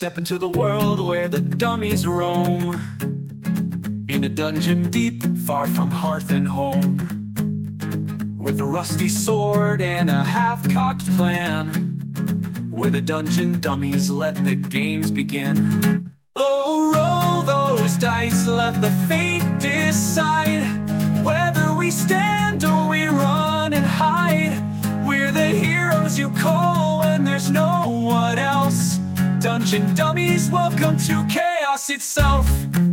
Step into the world where the dummies roam, in a dungeon deep, far from hearth and home, with a rusty sword and a half-cocked plan, where the dungeon dummies let the games begin. Oh, roll those dice, let the fate decide whether we stand or we run and hide. We're the heroes you call when there's no one else. Dungeon dummies, welcome to chaos itself.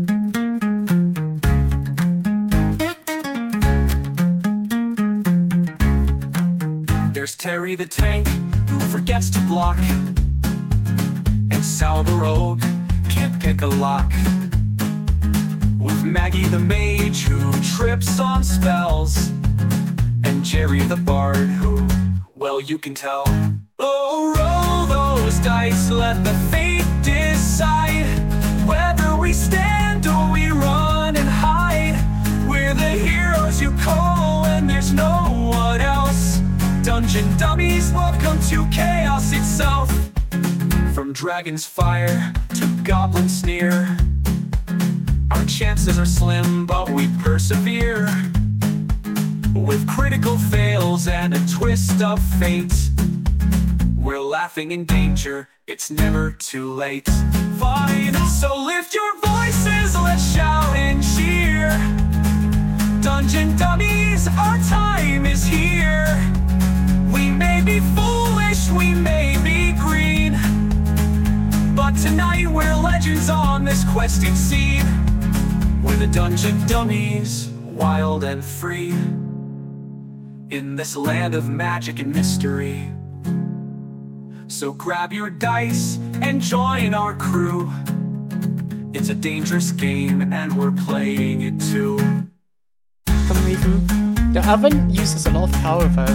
There's Terry the tank, who forgets to block, and Sal the rogue, can't pick a lock. With Maggie the mage, who trips on spells, and Jerry the bard, who, well, you can tell. Oh, roll those dice, let the fate decide whether we stand or we run and hide. We're the heroes you call when there's no one else. Dungeon dummies, welcome to chaos itself. From dragon's fire to goblin sneer, our chances are slim, but we persevere. With critical fails and a twist of fate, we're laughing in danger, it's never too late. Fine, so lift your voices, let's shout and cheer. Dungeon dummies, our time is here. We may be foolish, we may be green, but tonight we're legends on this questing scene. We're the dungeon dummies, wild and free, in this land of magic and mystery. So grab your dice and join our crew. It's a dangerous game and we're playing it too. For some reason, the oven uses a lot of power though.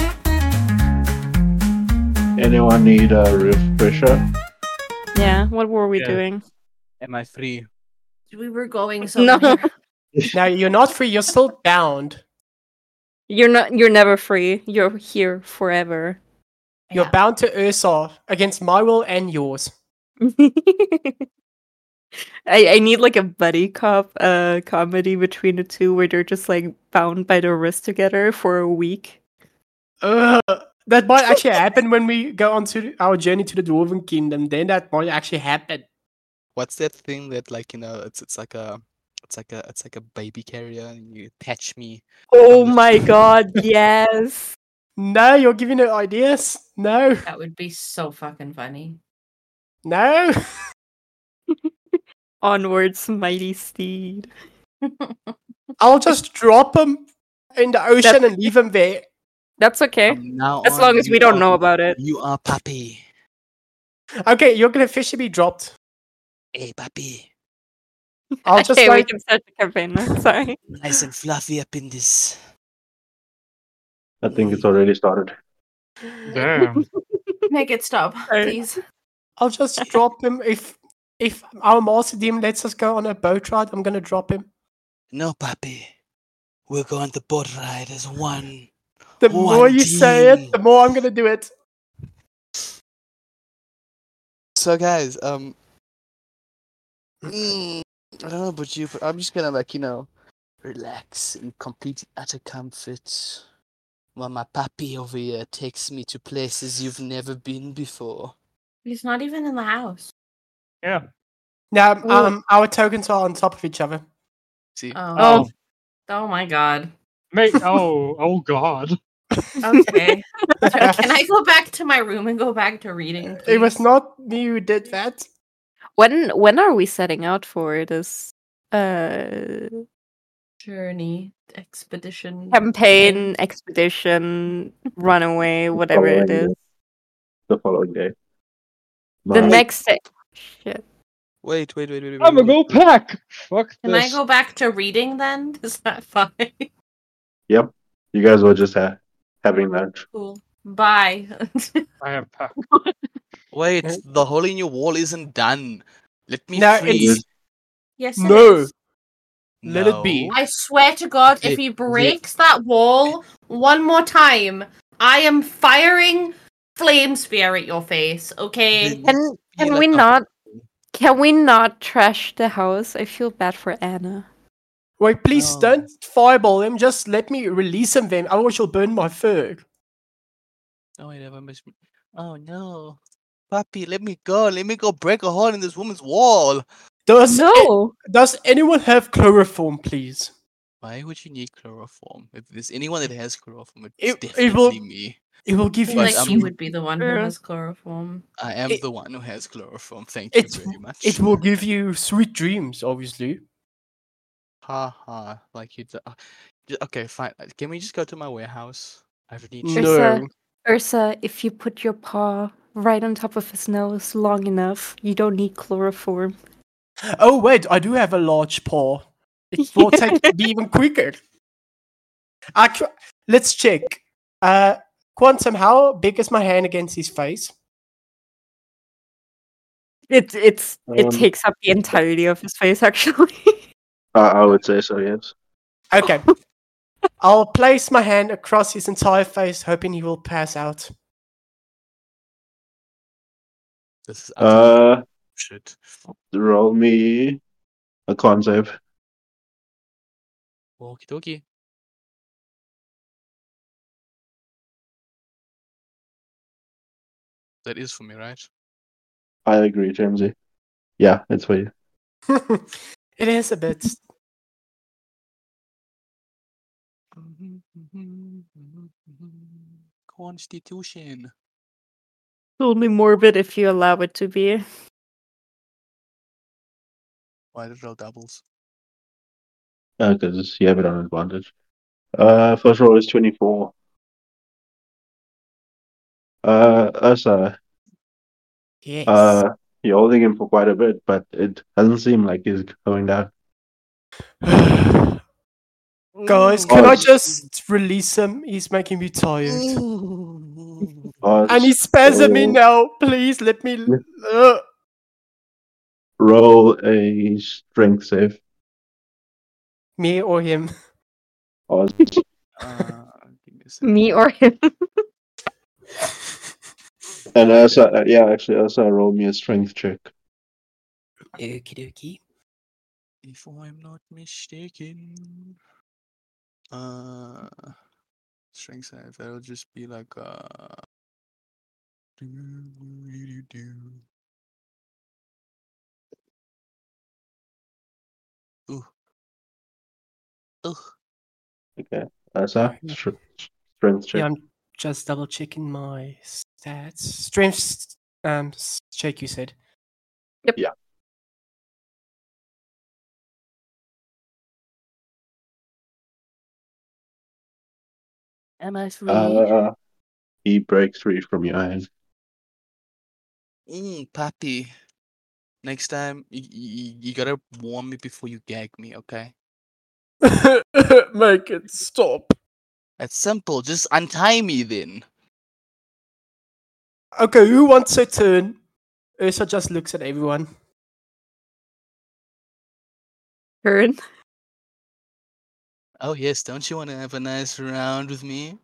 Anyone need a refresher? Yeah, what were we doing? Am I free? We were going No, somewhere. Now you're not free, you're still bound. you're not. You're never free. You're here forever. You're Yeah. bound to Ursa against my will and yours. I need like a buddy cop comedy between the two where they're just like bound by their wrist together for a week. That might actually happen when we go on to our journey to the Dwarven Kingdom. Then that might actually happen. What's that thing that, like, you know, it's like a baby carrier and you attach me. Oh my god, yes. No, you're giving it ideas. No, That would be so fucking funny. no. Onwards, mighty steed. I'll just drop him in the ocean and leave him there. That's okay. Now As long as we don't know about it. You are puppy. Okay, you're gonna officially be dropped. Hey, puppy. I'll just Okay, we like can start the campaign now. Sorry. Nice and fluffy up in this. I think it's already started. Damn. Make it stop, please. I'll just drop him if our master DM lets us go on a boat ride. I'm gonna drop him. No, puppy. We're going the boat ride as one. The One more you say team. it, the more I'm gonna do it. So, guys, I don't know about you, but I'm just gonna, like, you know, relax in complete utter comfort while my puppy over here takes me to places you've never been before. He's not even in the house. Yeah. Now, Ooh. our tokens are on top of each other. See? Oh. Oh my god. Mate, oh god. Okay. So can I go back to my room and go back to reading? It was please? not me who did that. When are we setting out for this Journey, expedition, campaign, expedition, runaway, whatever it is? The following day. The But next day. Shit. Wait. I'm gonna go pack! Fuck Can this. I go back to reading then? Is that fine? Yep, you guys were just having lunch. Cool. Bye. I have pack. Wait, the hole in your wall isn't done. Let me No, free. it's- Yes, it No. is. Let it be. I swear to God, if It- he breaks that wall one more time, I am firing flame spear at your face. Okay. Then- Can like we a- not Can we not trash the house? I feel bad for Anna. Wait, please No. don't fireball him. Just let me release him then. Otherwise, you'll burn my fur. Oh, wait, I missed. Oh no, puppy, let me go. Let me go break a hole in this woman's wall. Does anyone have chloroform, please? Why would you need chloroform? If there's anyone that has chloroform, it's It definitely will- me. It will I give feel you like you sweet. would be the one who has chloroform. I am It- the one who has chloroform. Thank you very much. It will give you sweet dreams, obviously. Ha ha. Like you. Okay, fine. Can we just go to my warehouse? I really need. No. Ursa, if you put your paw right on top of his nose long enough, you don't need chloroform. Oh wait, I do have a large paw. It will be even quicker. Let's check. Quantum, how big is my hand against his face? It Um, takes up the entirety of his face, actually. I would say so, yes. Okay. I'll place my hand across his entire face, hoping he will pass out. This is utter Uh, shit. roll me a con save. Okie dokie. That is for me, right? I agree, Jamesy. Yeah, it's for you. It is a bit. Constitution. It's only morbid if you allow it to be. Why did roll doubles? Because you have it on advantage. First roll is 24. Ursa, Yes. you're holding him for quite a bit, but it doesn't seem like he's going down. Guys, can I Pause. just release him? He's making me tired. Pause. And he's spazzing me Roll- now. Please let me. Roll a strength save. Me or him. Pause. Give me a second. Me or him. And Ursa, Ursa, roll me a strength check. Okie dokie. If I'm not mistaken. Strength save, that'll just be like Ooh. Ugh. Okay. Ursa, strength check. Yeah, I'm just double checking my stats. Strength check, you said. Yep. Yeah. Am I free? He breaks free from your hand. Pappy. Next time, you gotta warn me before you gag me, okay? Make it stop. That's simple. Just untie me then. Okay, who wants a turn? Ursa just looks at everyone. Turn. Oh yes, don't you want to have a nice round with me?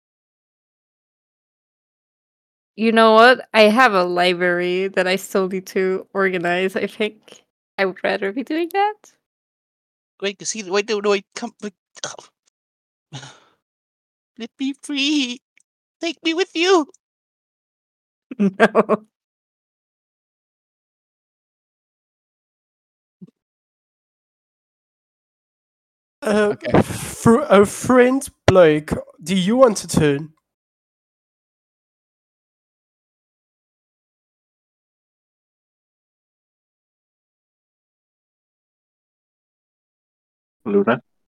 You know what? I have a library that I still need to organize. I think I would rather be doing that. Wait, wait, come. Wait. Oh. Let me free. Take me with you. No. Okay. Friend Blake, do you want to turn? Luna?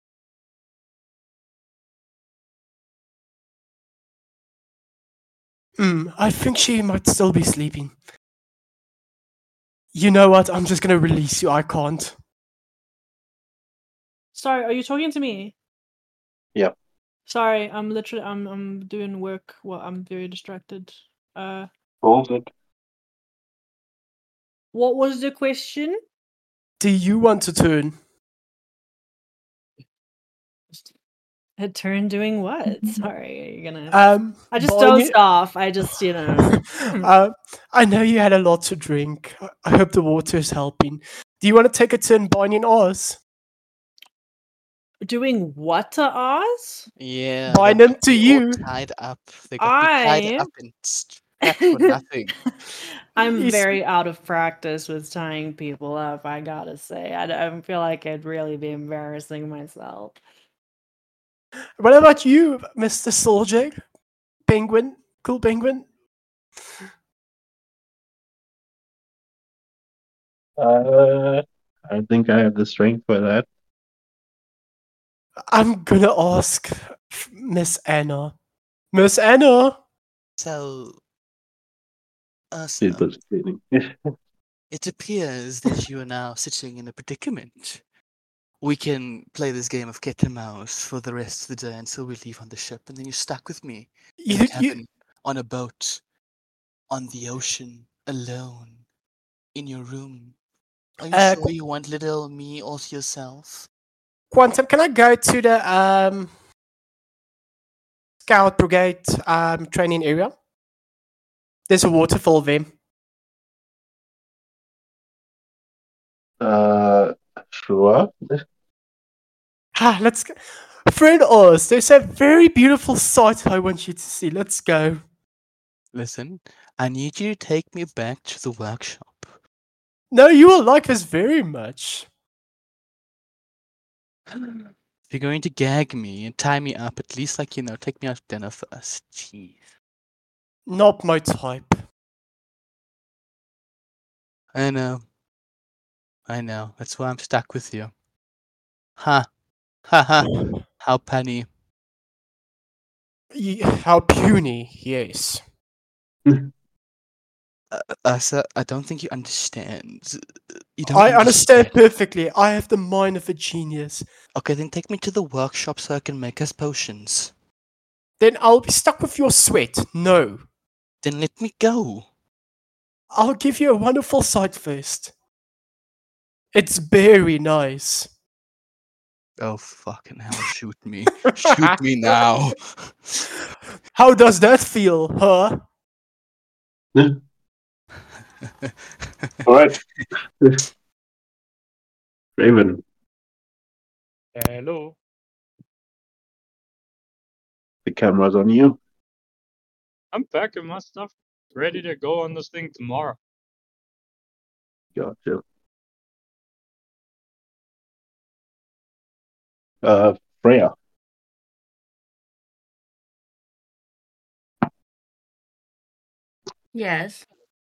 I think she might still be sleeping. You know what? I'm just gonna release you. I can't. Sorry, are you talking to me? Yep. Sorry, I'm doing work. Well, I'm very distracted. Hold it. What was the question? Do you want to turn? A turn doing what? Sorry, you're gonna. I just Barney- dozed off. I just, I know you had a lot to drink. I hope the water is helping. Do you want to take a turn binding Oz? doing what to Oz? Yeah, Bind they're them to probably all you. tied up. They got me tied I- up and strapped for nothing. I'm You s- very out of practice with tying people up, I gotta say. I don't feel like I'd really be embarrassing myself. What about you, Mr. Soldier? Penguin? Cool penguin? I think I have the strength for that. I'm gonna ask Miss Anna. Miss Anna? So, She's Ursa, just kidding. it appears that you are now sitting in a predicament. We can play this game of cat and mouse for the rest of the day until we leave on the ship, and then you're stuck with me in a You, cabin, on a boat, on the ocean, alone, in your room. Are you Uh, sure you want little me all to yourself? Quantum, can I go to the Scout Brigade training area? There's a waterfall there. Sure. Let's go. Friend Oz, there's a very beautiful sight I want you to see. Let's go. Listen, I need you to take me back to the workshop. No, you will like this very much. If you're going to gag me and tie me up, at least, take me out to dinner first. Jeez. Not my type. I know. That's why I'm stuck with you. Ha. Ha ha. How punny. How puny, yes. Ursa, I don't think you understand. You don't I understand perfectly. I have the mind of a genius. Okay, then take me to the workshop so I can make us potions. Then I'll be stuck with your sweat. No. Then let me go. I'll give you a wonderful sight first. It's very nice. Oh, fucking hell, shoot me. Shoot me now. How does that feel, huh? All right. Raven, Hello. the camera's on you. I'm packing my stuff, ready to go on this thing tomorrow. Gotcha. Freya, Yes.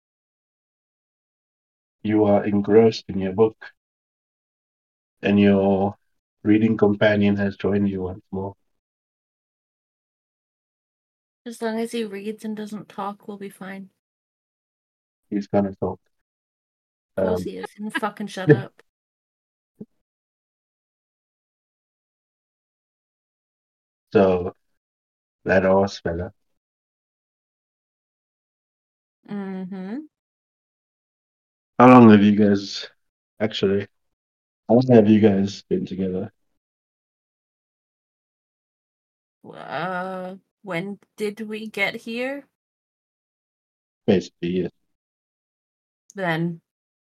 you are engrossed in your book, and your reading companion has joined you once more. As long as he reads and doesn't talk, we'll be fine. He's gonna talk. Of course he is. And fucking shut up. So, that horse fella. Mm-hmm. How long have you guys actually? How long have you guys been together? When did we get here? Basically, yes. Then.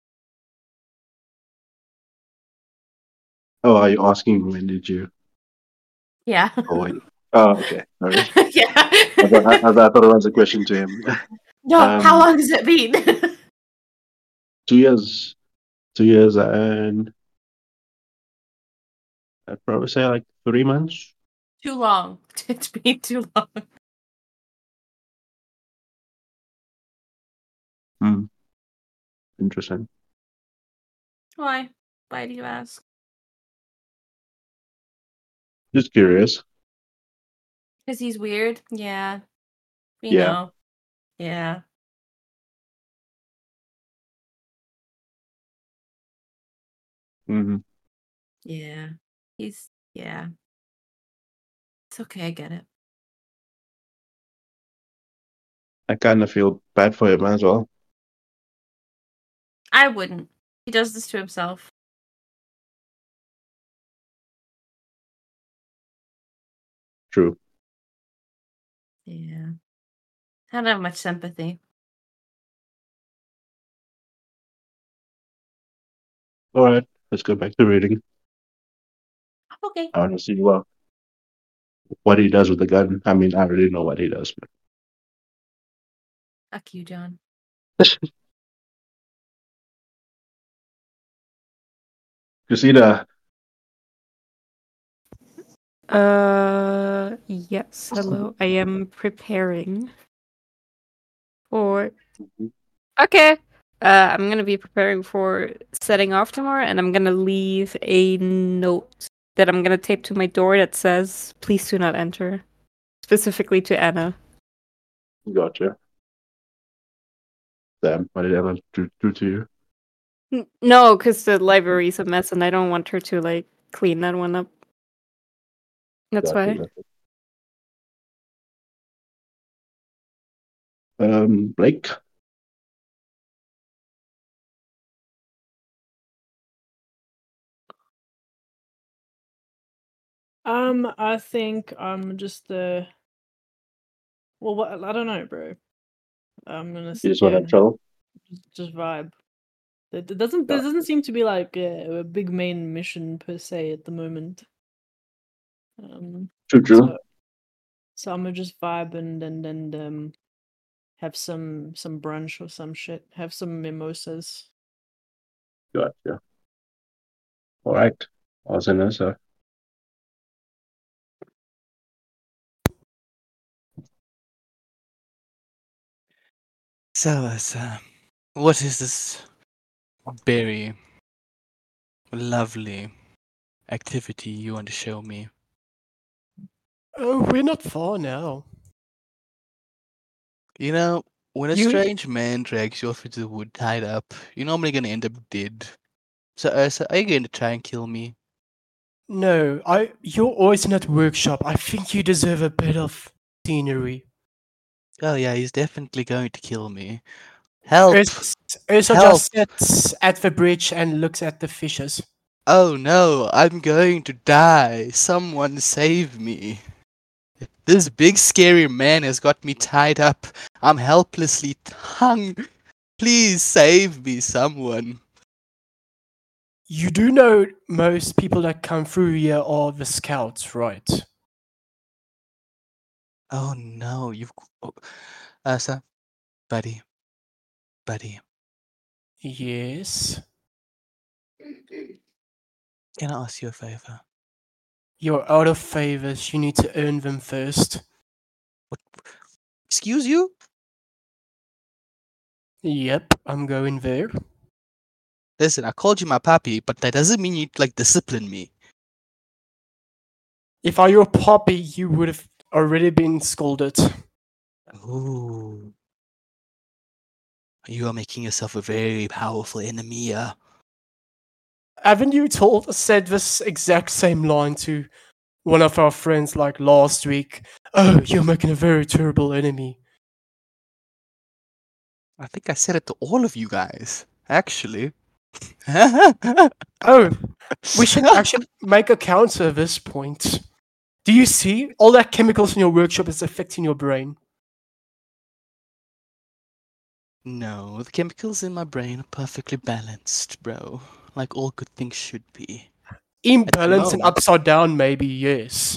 Oh, are you asking when did you? Yeah. Oh, wait. Oh, okay. Sorry. Yeah. I thought it was a question to him. No, how long has it been? 2 years. 2 years and I'd probably say like 3 months. Too long. It's been too long. Hmm. Interesting. Why? Why do you ask? Just curious. Because he's weird? Yeah. We Yeah. know. Yeah. Hmm. Yeah. Yeah. It's okay, I get it. I kind of feel bad for him as well. I wouldn't. He does this to himself. True. Yeah. I don't have much sympathy. All right, let's go back to reading. Okay. I want to see what he does with the gun. I mean, I already know what he does, but Fuck you, John. Christina, Yes, hello. I am preparing for. Okay. I'm gonna be preparing for setting off tomorrow, and I'm gonna leave a note that I'm gonna tape to my door that says, "Please do not enter," specifically to Anna. gotcha. Damn, what did Emma do to you? No, because the library is a mess, and I don't want her to like clean that one up. That's why. Gotcha. Blake. I think I'm just well, what I don't know, bro. I'm gonna You sit just here want to and chill. just vibe. There doesn't seem to be like a big main mission per se at the moment. True. So I'm gonna just vibe and have some brunch or some shit. Have some mimosas. Gotcha. All right. Awesome, So, what is this very lovely activity you want to show me? Oh, we're not far now. You know, when a You- strange man drags you off into the wood tied up, you're normally gonna end up dead. So, Ursa, are you going to try and kill me? No, you're always in that workshop. I think you deserve a bit of scenery. Oh yeah, he's definitely going to kill me. Help! Ursa Help! just sits at the bridge and looks at the fishes. Oh no, I'm going to die. Someone save me. This big scary man has got me tied up. I'm helplessly hung. Please save me, someone. You do know most people that come through here are the scouts, right? Oh no, Ursa, buddy. Yes. Can I ask you a favor? You're out of favors. You need to earn them first. What? Excuse you? Yep, I'm going there. Listen, I called you my puppy, but that doesn't mean you like discipline me. If I were a puppy, you would have already been scolded. Ooh. You are making yourself a very powerful enemy here. Haven't you said this exact same line to one of our friends like last week? Oh, you're making a very terrible enemy. I think I said it to all of you guys, actually. Oh, we should actually make a counter at this point. Do you see? All that chemicals in your workshop is affecting your brain. No, the chemicals in my brain are perfectly balanced, bro. Like all good things should be. Imbalance and moment. upside down, maybe, yes.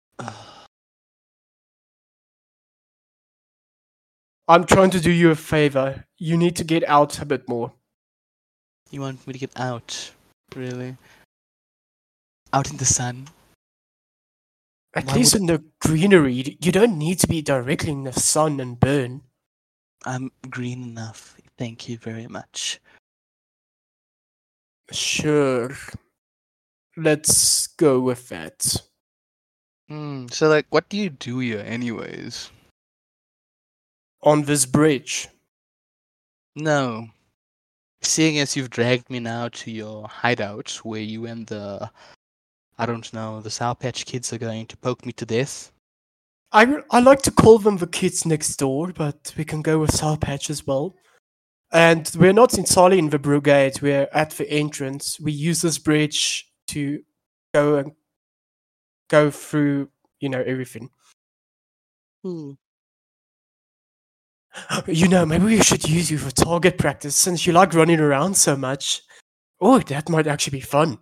I'm trying to do you a favor. You need to get out a bit more. You want me to get out? Really? Out in the sun? At Why least would- in the greenery. You don't need to be directly in the sun and burn. I'm green enough. Thank you very much. Sure. Let's go with that. So, like, what do you do here, anyways? On this bridge. No. Seeing as you've dragged me now to your hideout, where you and the Sour Patch Kids are going to poke me to death. I like to call them the kids next door, but we can go with Sour Patch as well. And we're not entirely in the brigade, we're at the entrance. We use this bridge to go through everything. Hmm. Maybe we should use you for target practice since you like running around so much. Oh, that might actually be fun.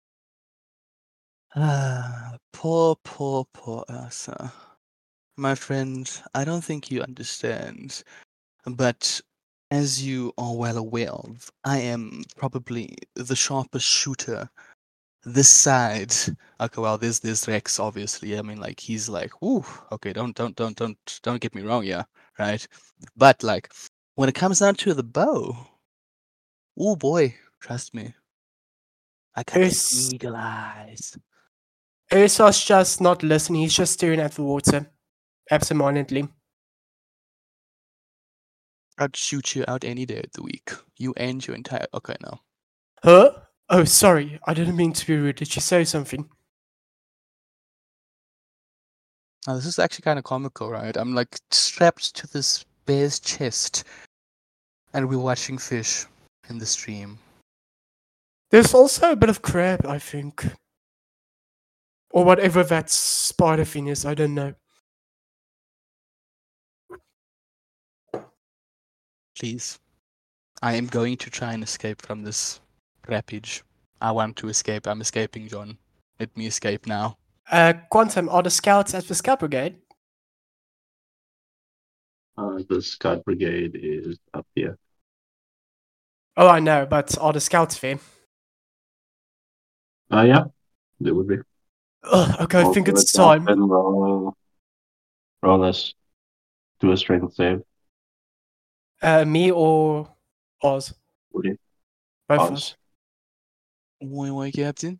Poor Ursa. My friend, I don't think you understand. But as you are well aware of, I am probably the sharpest shooter this side. Okay, well, there's Rex, obviously. I mean, like he's like, ooh, okay, don't get me wrong, yeah, right. But like, when it comes down to the bow, oh boy, trust me, I got them Urs- eagle eyes. Ursa's just not listening. He's just staring at the water, absentmindedly. I'd shoot you out any day of the week. You and your entire. Okay, no. Huh? Oh, sorry. I didn't mean to be rude. Did you say something? Now, this is actually kind of comical, right? I'm like strapped to this bear's chest, and we're watching fish in the stream. There's also a bit of crab, I think. Or whatever that spider thing is. I don't know. Please. I am going to try and escape from this rampage. I want to escape. I'm escaping, John. Let me escape now. Quantum, are the scouts at the Scout Brigade? The Scout Brigade is up here. Oh, I know, but are the scouts there? Yeah, there would be. Okay, I think Also, it's the top time. and roll us do a strength save. Me or Oz? Would you? Both of Oz. us. Why, Captain?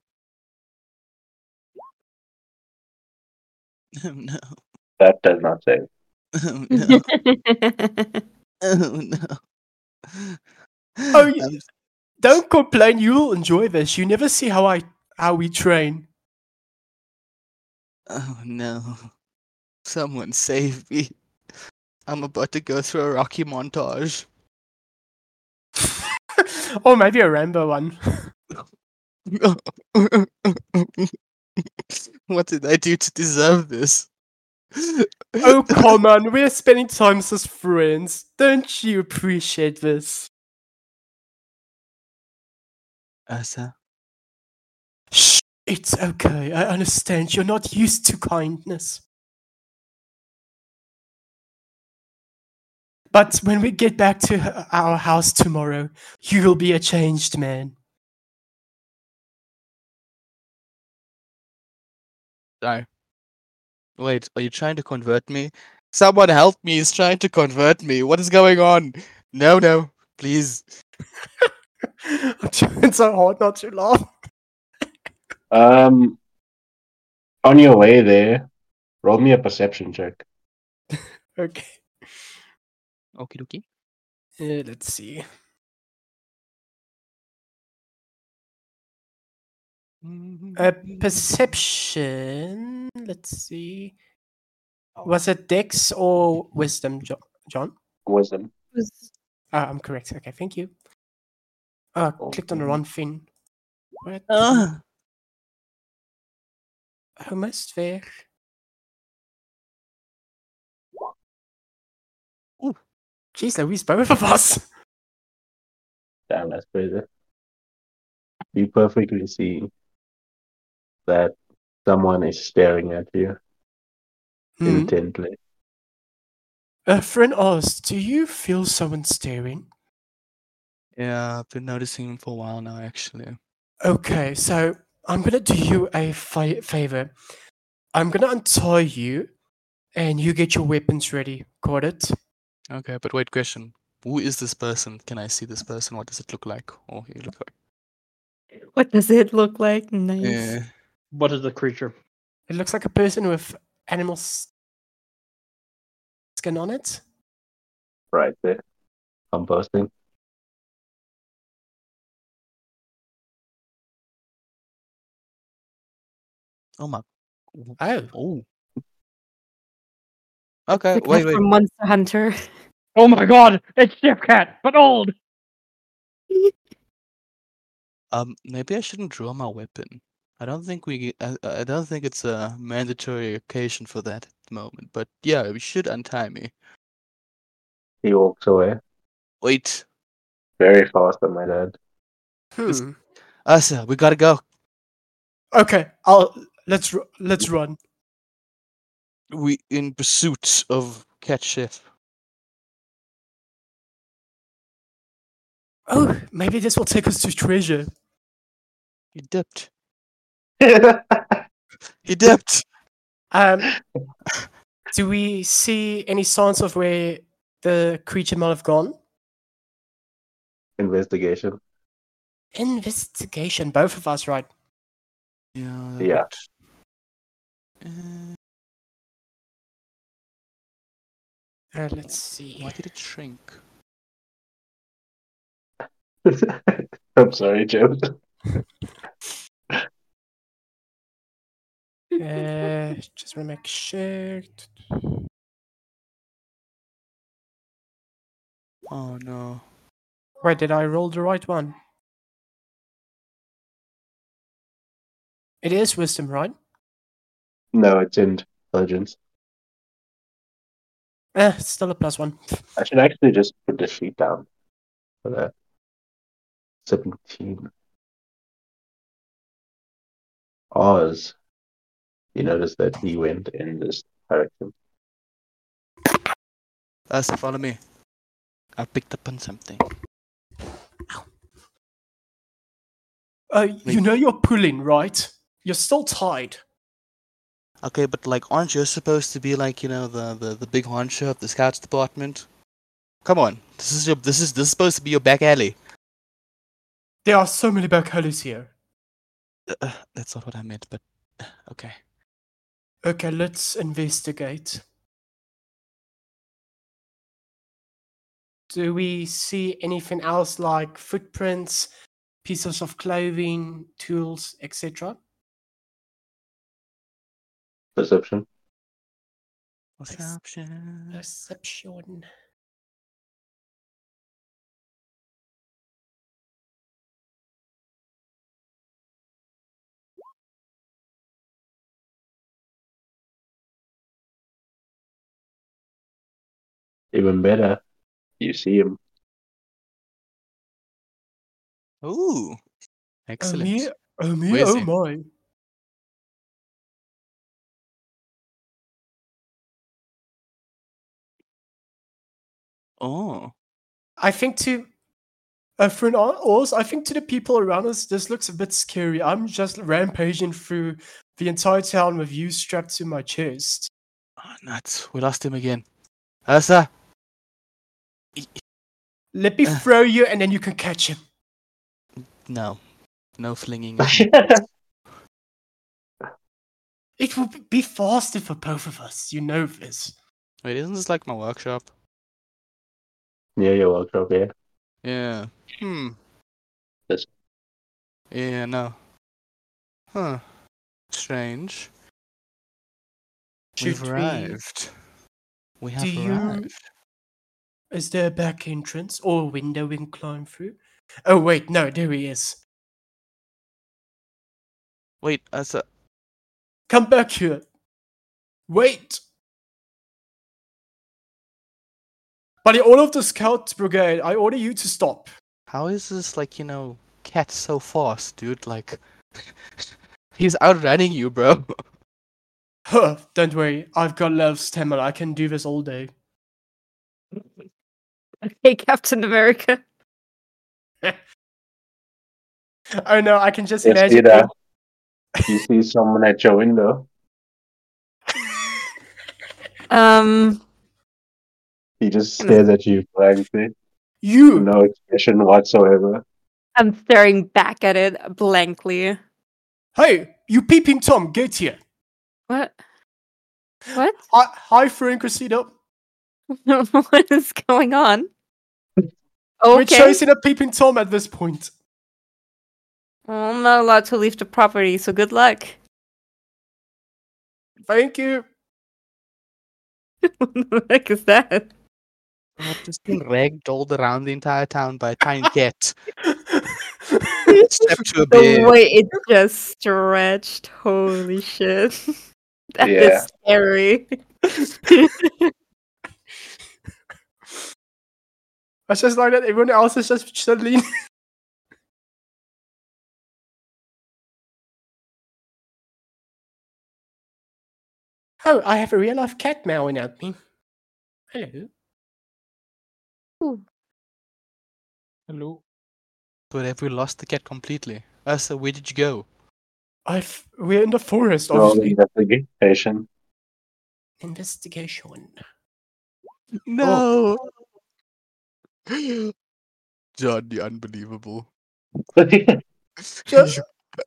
Oh no. That does not save. Oh no. Oh no. Oh, I'm- don't complain. You'll enjoy this. You never see how we train. Oh no. Someone save me. I'm about to go through a Rocky montage. Or maybe a Rambo one. What did I do to deserve this? Oh, come on. We're spending time as friends. Don't you appreciate this? Ursa, Shh. It's okay. I understand. You're not used to kindness. But when we get back to our house tomorrow, you will be a changed man. no. Wait, are you trying to convert me? Someone help me, he's trying to convert me. What is going on? No, please. I'm trying so hard not to laugh. On your way there, roll me a perception check. Okay. Okie dokie. Let's see. Perception. Let's see. Was it Dex or Wisdom, John? Wisdom. I'm correct. Okay, thank you. Oh, I clicked on the wrong thing. What? Almost there. Ooh. Jeez Louise, both of us. Damn, that's crazy. You perfectly see that someone is staring at you intently. Friend Oz, do you feel someone staring? Yeah, I've been noticing him for a while now, actually. Okay, so I'm gonna do you a favor. I'm gonna untie you, and you get your weapons ready. Got it? Okay, but wait, question. Who is this person? Can I see this person? What does it look like? Or he look like? What does it look like? Nice. Yeah. What is the creature? It looks like a person with animal skin on it. Right there. Composting. Oh my. Oh. Oh. Okay, The cat wait. from Monster Hunter. Oh my god, it's Chef Cat, but old. Maybe I shouldn't draw my weapon. I don't think I don't think it's a mandatory occasion for that at the moment. But yeah, we should untie me. He walks away Wait, very fast on my dad. Asa, we gotta go. Okay, let's run. We in pursuit of Cat Chef. Oh, maybe this will take us to treasure. He dipped. He dipped. Do we see any signs of where the creature might have gone? Investigation. Investigation, both of us, right? Yeah. Yeah. Let's see. Why did it shrink? I'm sorry, James. Just want to make sure. Oh no. Wait, did I roll the right one? It is wisdom, right? No, it's intelligence. It's still a +1. I should actually just put the sheet down for that. 17. Oz. You notice that he went in this direction. Asa, follow me. I picked up on something. You know you're pulling, right? You're still tied. Okay, but like, aren't you supposed to be like, you know, the big honcho of the scouts department? Come on, this is supposed to be your back alley. There are so many back alleys here. That's not what I meant, but okay. Okay, let's investigate. Do we see anything else like footprints, pieces of clothing, tools, etc.? Perception. Perception. Perception. Even better, you see him. Ooh, excellent. Oh me, Where is oh he? my. Oh, I think for an Oz, I think to the people around us, this looks a bit scary. I'm just rampaging through the entire town with you strapped to my chest. oh nuts! We lost him again. Asa. Let me throw you, and then you can catch him. No flinging. It will be faster for both of us. You know this. Wait, isn't this like my workshop? Near your workshop, yeah. Yeah. Yes. Yeah, no. Huh. Strange. We've Should we? arrived. We have Do you? arrived. Is there a back entrance or a window we can climb through? Oh wait, no, there he is. Wait, Asa. Come back here. Wait. Buddy, all of the scout brigade, I order you to stop. How is this like, you know, cat so fast, dude? Like, he's outrunning you, bro. Huh, don't worry, I've got love stamina. I can do this all day. Okay, Captain America. Oh no, I can just Yes, imagine. Peter. You see someone at your window. He just stares at you blankly. You. No expression whatsoever. I'm staring back at it blankly. Hey, you peeping Tom, get here. What? What? Hi, Frank Cressida. What is going on? We're Okay. chasing a peeping Tom at this point. Well, I'm not allowed to leave the property, so good luck. Thank you. What the heck is that? I've just been ragdolled around the entire town by a tiny cat. Step to a The bear. way it just stretched. Holy shit. That is Yeah. scary. I just like that everyone else is just chilling. Oh, I have a real life cat meowing at me. Hello. Hello. But have we lost the cat completely? Asa, where did you go? We're in the forest, Roll obviously. investigation. Investigation. No! John, the unbelievable. Just-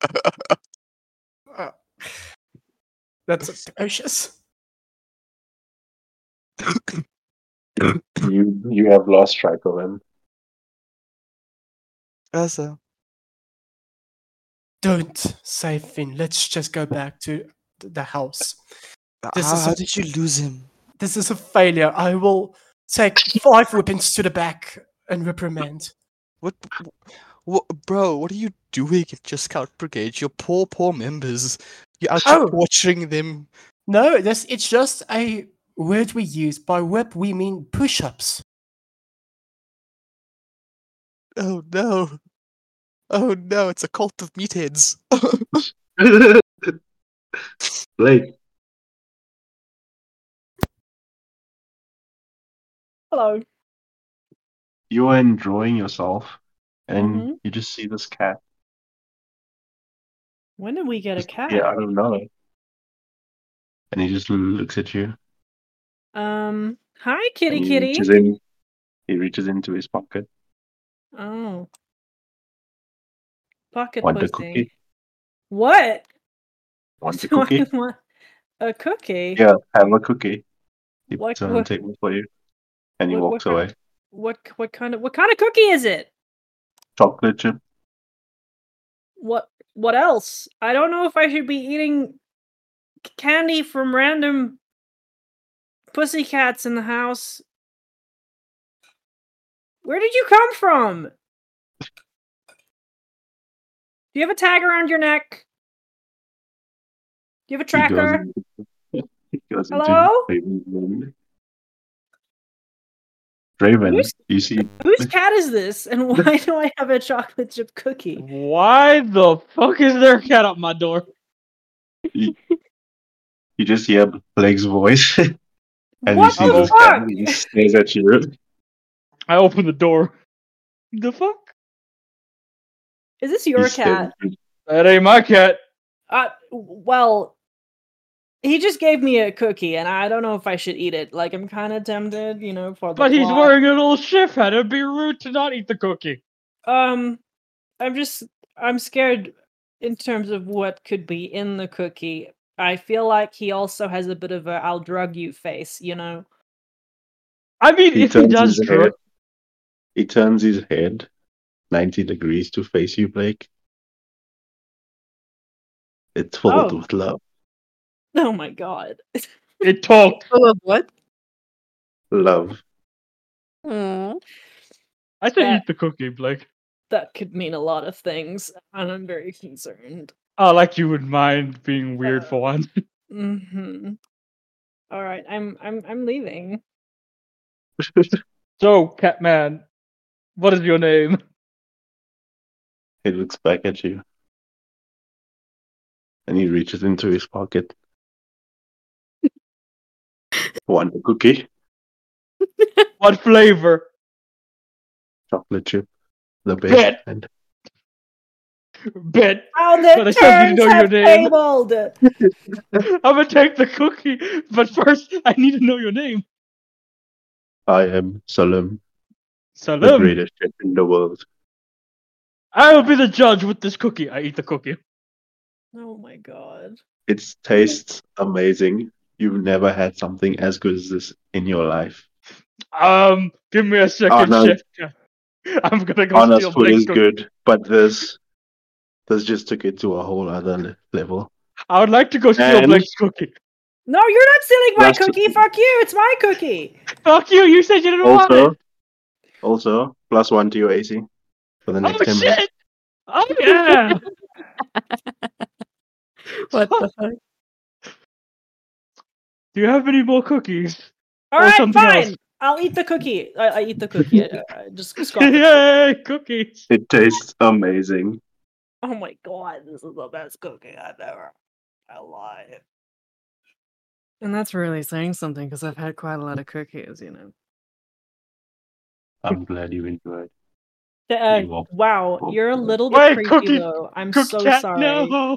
That's atrocious. you have lost track of him. Asa. Don't say Finn. Let's just go back to the house. This is How a- did you lose him? This is a failure. I will take 5 whippings to the back and reprimand. What, bro, what are you doing at your scout brigade? Your poor members. You're out Oh. torturing them. No, it's just a word we use. By whip, we mean push-ups. Oh no. Oh no, it's a cult of meatheads. Blake, Hello. you are enjoying yourself, and Mhm. you just see this cat. When did we get a cat? Yeah, I don't know. And he just looks at you. Hi, kitty and kitty. He reaches into his pocket. Oh. Pocket Want a pussy. cookie? What? Want a Do I cookie? want a cookie? Yeah, have a cookie. He What- puts it on the what- table for you. And he what walks kind- away. What kind of cookie is it? Chocolate chip. What else? I don't know if I should be eating candy from random pussycats in the house. Where did you come from? Do you have a tag around your neck? Do you have a tracker? He goes Hello? into Draven's room. Draven, Who's- you see Whose cat is this? And why do I have a chocolate chip cookie? Why the fuck is there a cat at my door? you just hear Blake's voice. And What you see the this fuck? cat and he stares at you. I open the door. The fuck? Is this your He stares cat? at you. That ain't my cat. Well, he just gave me a cookie, and I don't know if I should eat it. Like, I'm kind of tempted, for the But he's plot. wearing a little chef hat. It'd be rude to not eat the cookie. I'm scared in terms of what could be in the cookie. I feel like he also has a bit of a "I'll drug you" face, I mean, if he does drug, He turns his head 90 degrees to face you, Blake. It's filled Oh. with love. Oh my god. it talked. Full of what? Love. Aw. I say That- eat the cookie, Blake. That could mean a lot of things, and I'm very concerned. Oh, like you would mind being weird for once. Mm-hmm. All right, I'm leaving. So, Catman, what is your name? He looks back at you. And he reaches into his pocket. Want a cookie? What flavor? Chocolate chip. The Bet. best. And Bet. How But I the still need to turns know your have name. tabled. I'm gonna take the cookie, but first I need to know your name. I am Salim, the Salim. greatest chef in the world. I will be the judge with this cookie. I eat the cookie. Oh my god. It tastes amazing. You've never had something as good as this in your life. Give me a second, no. chef. I'm gonna go Honest steal food Blake's is cookie. good, but this just took it to a whole other level. I would like to go steal And- Blake's cookie. No, you're not stealing my That's- cookie. Fuck you. It's my cookie. Fuck you! You said you didn't want it. Also, +1 to your AC for the next Oh 10 minutes. shit! Oh yeah. What the fuck? Do you have any more cookies? All Or right, something fine. else. I'll eat the cookie. I eat the cookie. I just scoff it. Yay, cookies! It tastes amazing. Oh my god, this is the best cookie I've ever. I lied. And that's really saying something because I've had quite a lot of cookies, you know. I'm glad you enjoyed. You are- Wow, Oh, you're a yeah. little bit Wait, creepy cookie- though. I'm Cookie so cat, sorry. no!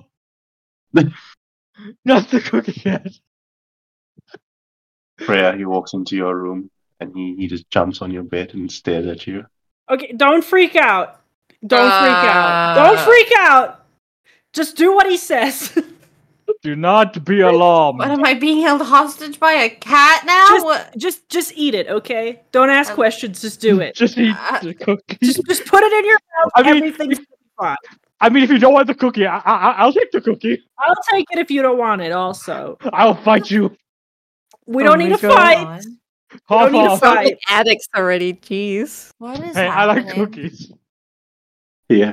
Not the cookie cat. Freya, he walks into your room and he just jumps on your bed and stares at you. Okay, don't freak out. Don't freak out. Don't freak out. Just do what he says. Do not be alarmed. What am I being held hostage by a cat now? Just- What? just eat it, okay? Don't ask questions. Just do it. Just eat Uh, the cookie. Just put it in your mouth. I mean, Everything's fine. I mean, if you don't want the cookie, I'll take the cookie. I'll take it if you don't want it. Also, I'll fight you. we Oh don't my need to God. fight. Half need to off. fight. Fucking addicts already, jeez. What is Hey, I like happening? cookies. Yeah.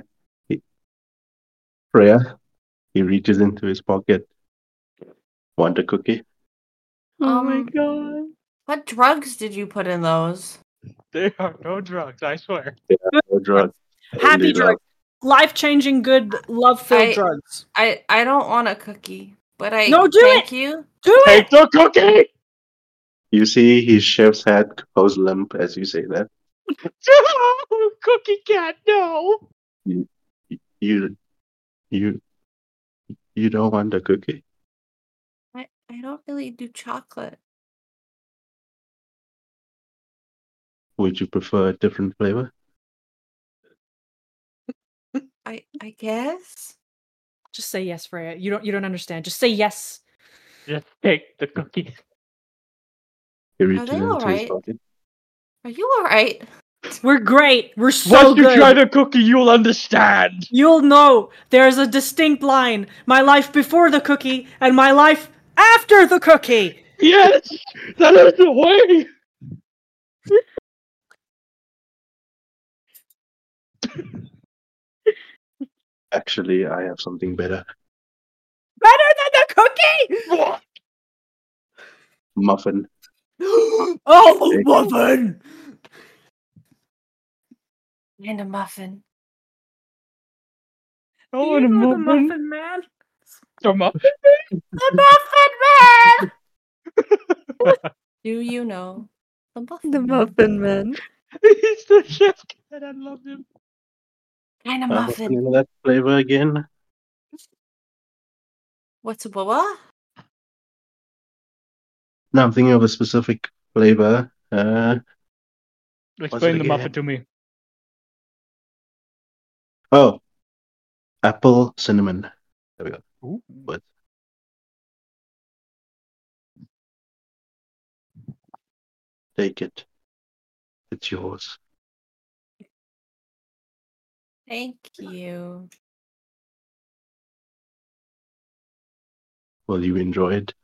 Freya, he reaches into his pocket. Want a cookie? Oh my Um, god. What drugs did you put in those? There are no drugs, I swear. No drugs. Happy Only love. drugs. Life-changing, good, love-filled I- drugs. I don't want a cookie, but I No, do thank it! you. Do it. Take the cookie! You see his chef's hat goes limp as you say that. Cookie cat, no! You don't want a cookie? I don't really do chocolate. Would you prefer a different flavor? I guess. Just say yes, Freya. You don't understand. Just say yes. Just take the cookie. He Are reaches they into his alright? pocket. Are you alright? We're great. We're so Once you good. try the cookie, you'll understand. You'll know there's a distinct line. My life before the cookie and my life after the cookie. Yes! That is the way! Actually, I have something better. Better than the cookie. Muffin. Oh, muffin. And a muffin. I Do want you a know the muffin. muffin man? A muffin? The Muffin Man! Do you know the Muffin The Man? Muffin Man. He's the chef cat, I love him. And a What's the muffin. name of that flavor again? What's a boa? No, I'm thinking of a specific flavor. Explain the muffin again? to me. Oh, apple cinnamon. There we go. Ooh. But take it. It's yours. Thank you. Will you enjoy it?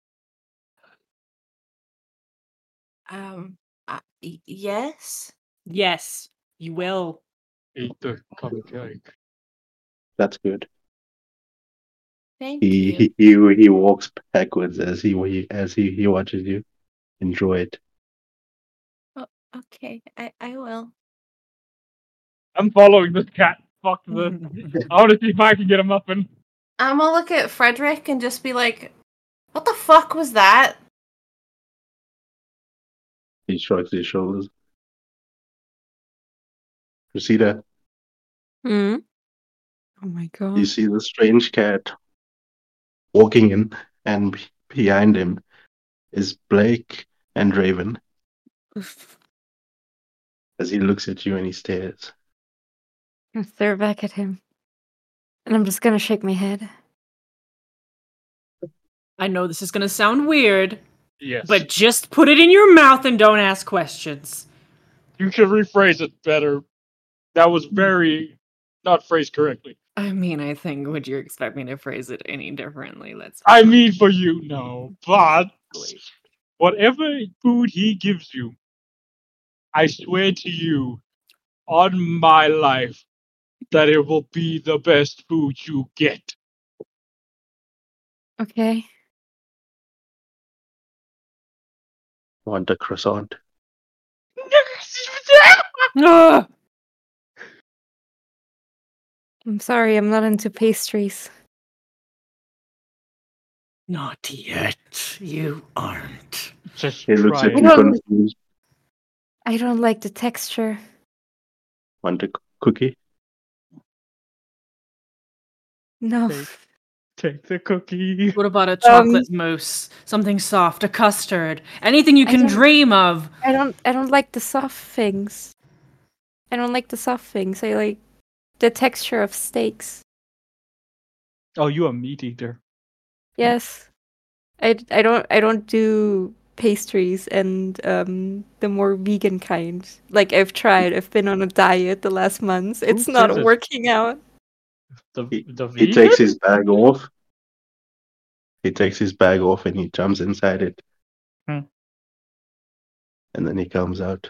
Yes. Yes, you will. Eat the cupcake. That's good. Thank you. He walks backwards as he watches you. Enjoy it. Okay, I will. I'm following this cat. Fuck this. I want to see if I can get a muffin. I'm gonna look at Frederick and just be like, what the fuck was that? He shrugs his shoulders. Cressida, Hmm? Oh my god. you see the strange cat walking in, and behind him is Blake and Raven as he looks at you and he stares. I stare back at him. And I'm just gonna shake my head. I know this is gonna sound weird, Yes. but just put it in your mouth and don't ask questions. You should rephrase it better. That was very not phrased correctly. I mean, I think, would you expect me to phrase it any differently? Let's. I mean for you, no. But whatever food he gives you, I swear to you, on my life, that it will be the best food you get. Okay. Want a croissant? Ah! I'm sorry, I'm not into pastries. Not yet. You aren't. Just He looks try at it. you confused. I don't like the texture. Want a cookie? No. Take the cookie. What about a chocolate mousse? Something soft, a custard, anything you I can don't- dream of. I don't like the soft things. I don't like the soft things. I like the texture of steaks. Oh, you a meat eater. Yes. I don't do pastries and the more vegan kind. Like I've been on a diet the last months. It's not says it? working out. The He vegan? takes his bag off. He takes his bag off and he jumps inside it. Hmm. And then he comes out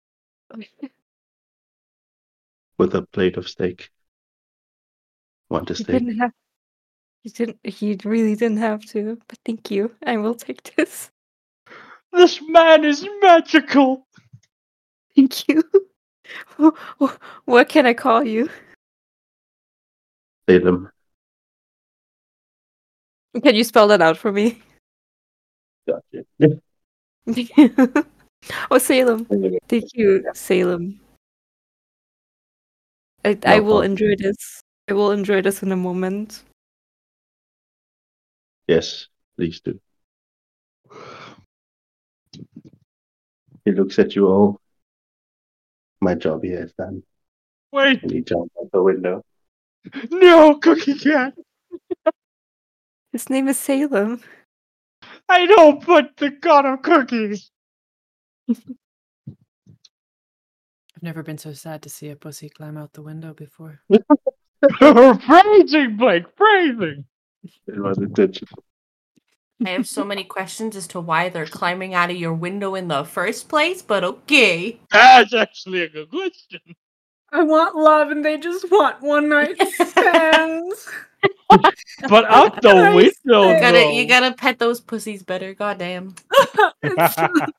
with a plate of steak. Want a You steak? didn't have you really didn't have to, but thank you. I will take this. This man is magical. Thank you. What can I call you? Salem. Can you spell that out for me? Gotcha. Oh, Salem. Thank you, Salem. I will problem. enjoy this. I will enjoy this in a moment. Yes, please do. He looks at you all. My job here is done. Wait, And he jumps out the window. no, Cookie Cat. His name is Salem. I don't put the god of cookies. I've never been so sad to see a pussy climb out the window before. Praising, Blake, praising. It was intentional. I have so many questions as to why they're climbing out of your window in the first place, but okay. That's actually a good question. I want love and they just want one night stands. But out the window, You gotta pet those pussies better, goddamn. I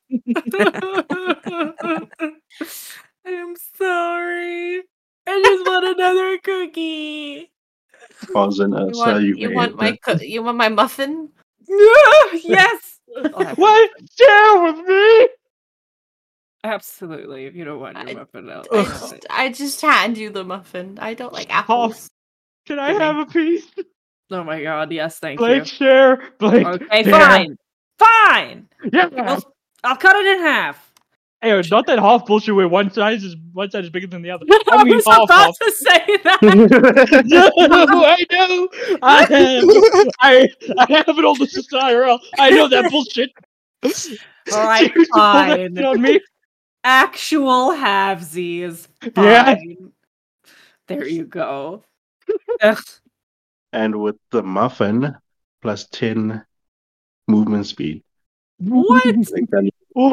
am sorry. I just want another cookie. Pause and You want my muffin? Yes. Wait, share with me. Absolutely. If you don't want your muffin out. I just hand you the muffin. I don't like apples. Can I have a piece? Oh my god, yes, thank Blake, you. share. Blake, Okay, share. fine. Fine. Yeah. I'll cut it in half. Hey, not that half bullshit where one side is bigger than the other. I I mean was half. about to say that. No, I know. I have it on the IRL. I know that bullshit. All right, Seriously, pull that fine. shit on me. Actual halvesies. Yeah. Fine. There you go. Ugh. And with the muffin, plus 10 movement speed. What? Like that.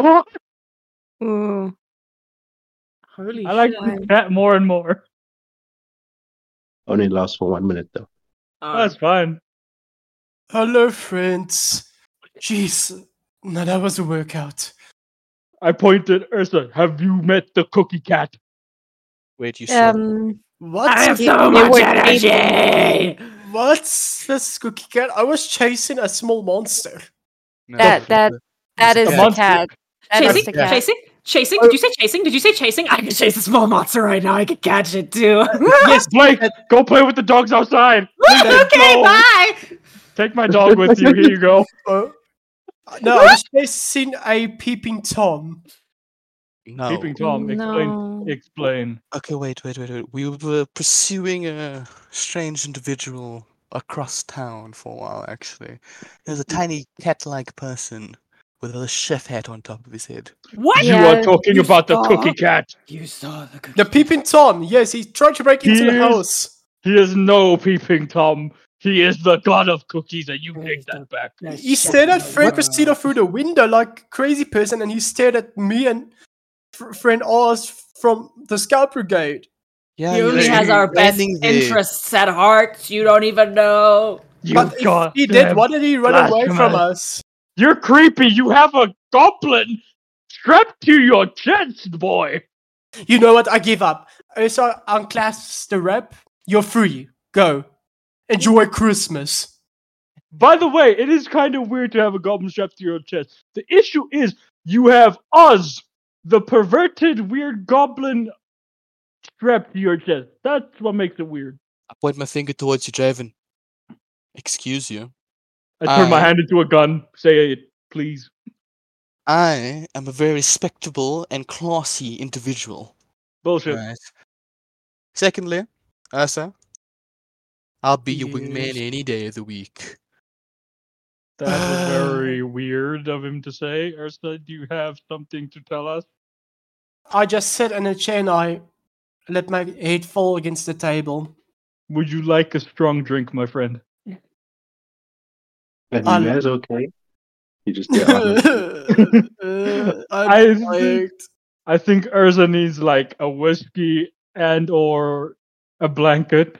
Ooh. Holy I like shit. that more and more. Only lasts for 1 minute though. That's fine. Hello, friends. Jeez, no, that was a workout. I pointed, Ursa, have you met the Cookie Cat? Wait, you saw? What? I have They- so they much were energy. What's this cookie cat? I was chasing a small monster. No, That is a the monster. cat. That is Chasing? the cat. Chasing? Chasing? Did you say chasing? Did you say chasing? I can chase a small monster right now. I can catch it too. Yes, Blake, go play with the dogs outside. Okay, Go. bye. Take my dog with you. Here you go. No, I was chasing a peeping Tom. No. Peeping Tom, No. explain. Okay, wait. We were pursuing a strange individual across town for a while, actually. There's a tiny cat-like person with a chef hat on top of his head. What? You Yeah, are talking you about the saw- Cookie Cat. You saw the cookie. The peeping Tom. Yes, he tried to break into the Yes. house. He is no Peeping Tom. He is the god of cookies, and you take that back. He stared at Friend Christina through the window like a crazy person, and he stared at me and friend Oz from the Scout Brigade. Yeah, He only has our best interests at heart. You don't even know. But if he did, why did he run away from us? You're creepy. You have a goblin strapped to your chest, boy. You know what? I give up. So unclasps the rep. You're free. Go. Enjoy Christmas. By the way, it is kind of weird to have a goblin strapped to your chest. The issue is you have us, the perverted weird goblin, strapped to your chest. That's what makes it weird. I point my finger towards you, Draven. Excuse you. I turn my hand into a gun. Say it, please. I am a very respectable and classy individual. Bullshit. Right. Secondly, Ursa, I'll be your wingman any day of the week. That was very weird of him to say. Ursa, do you have something to tell us? I just sit in a chair and I let my head fall against the table. Would you like a strong drink, my friend? And you guys okay? You just get I think Ursa needs like a whiskey and or a blanket.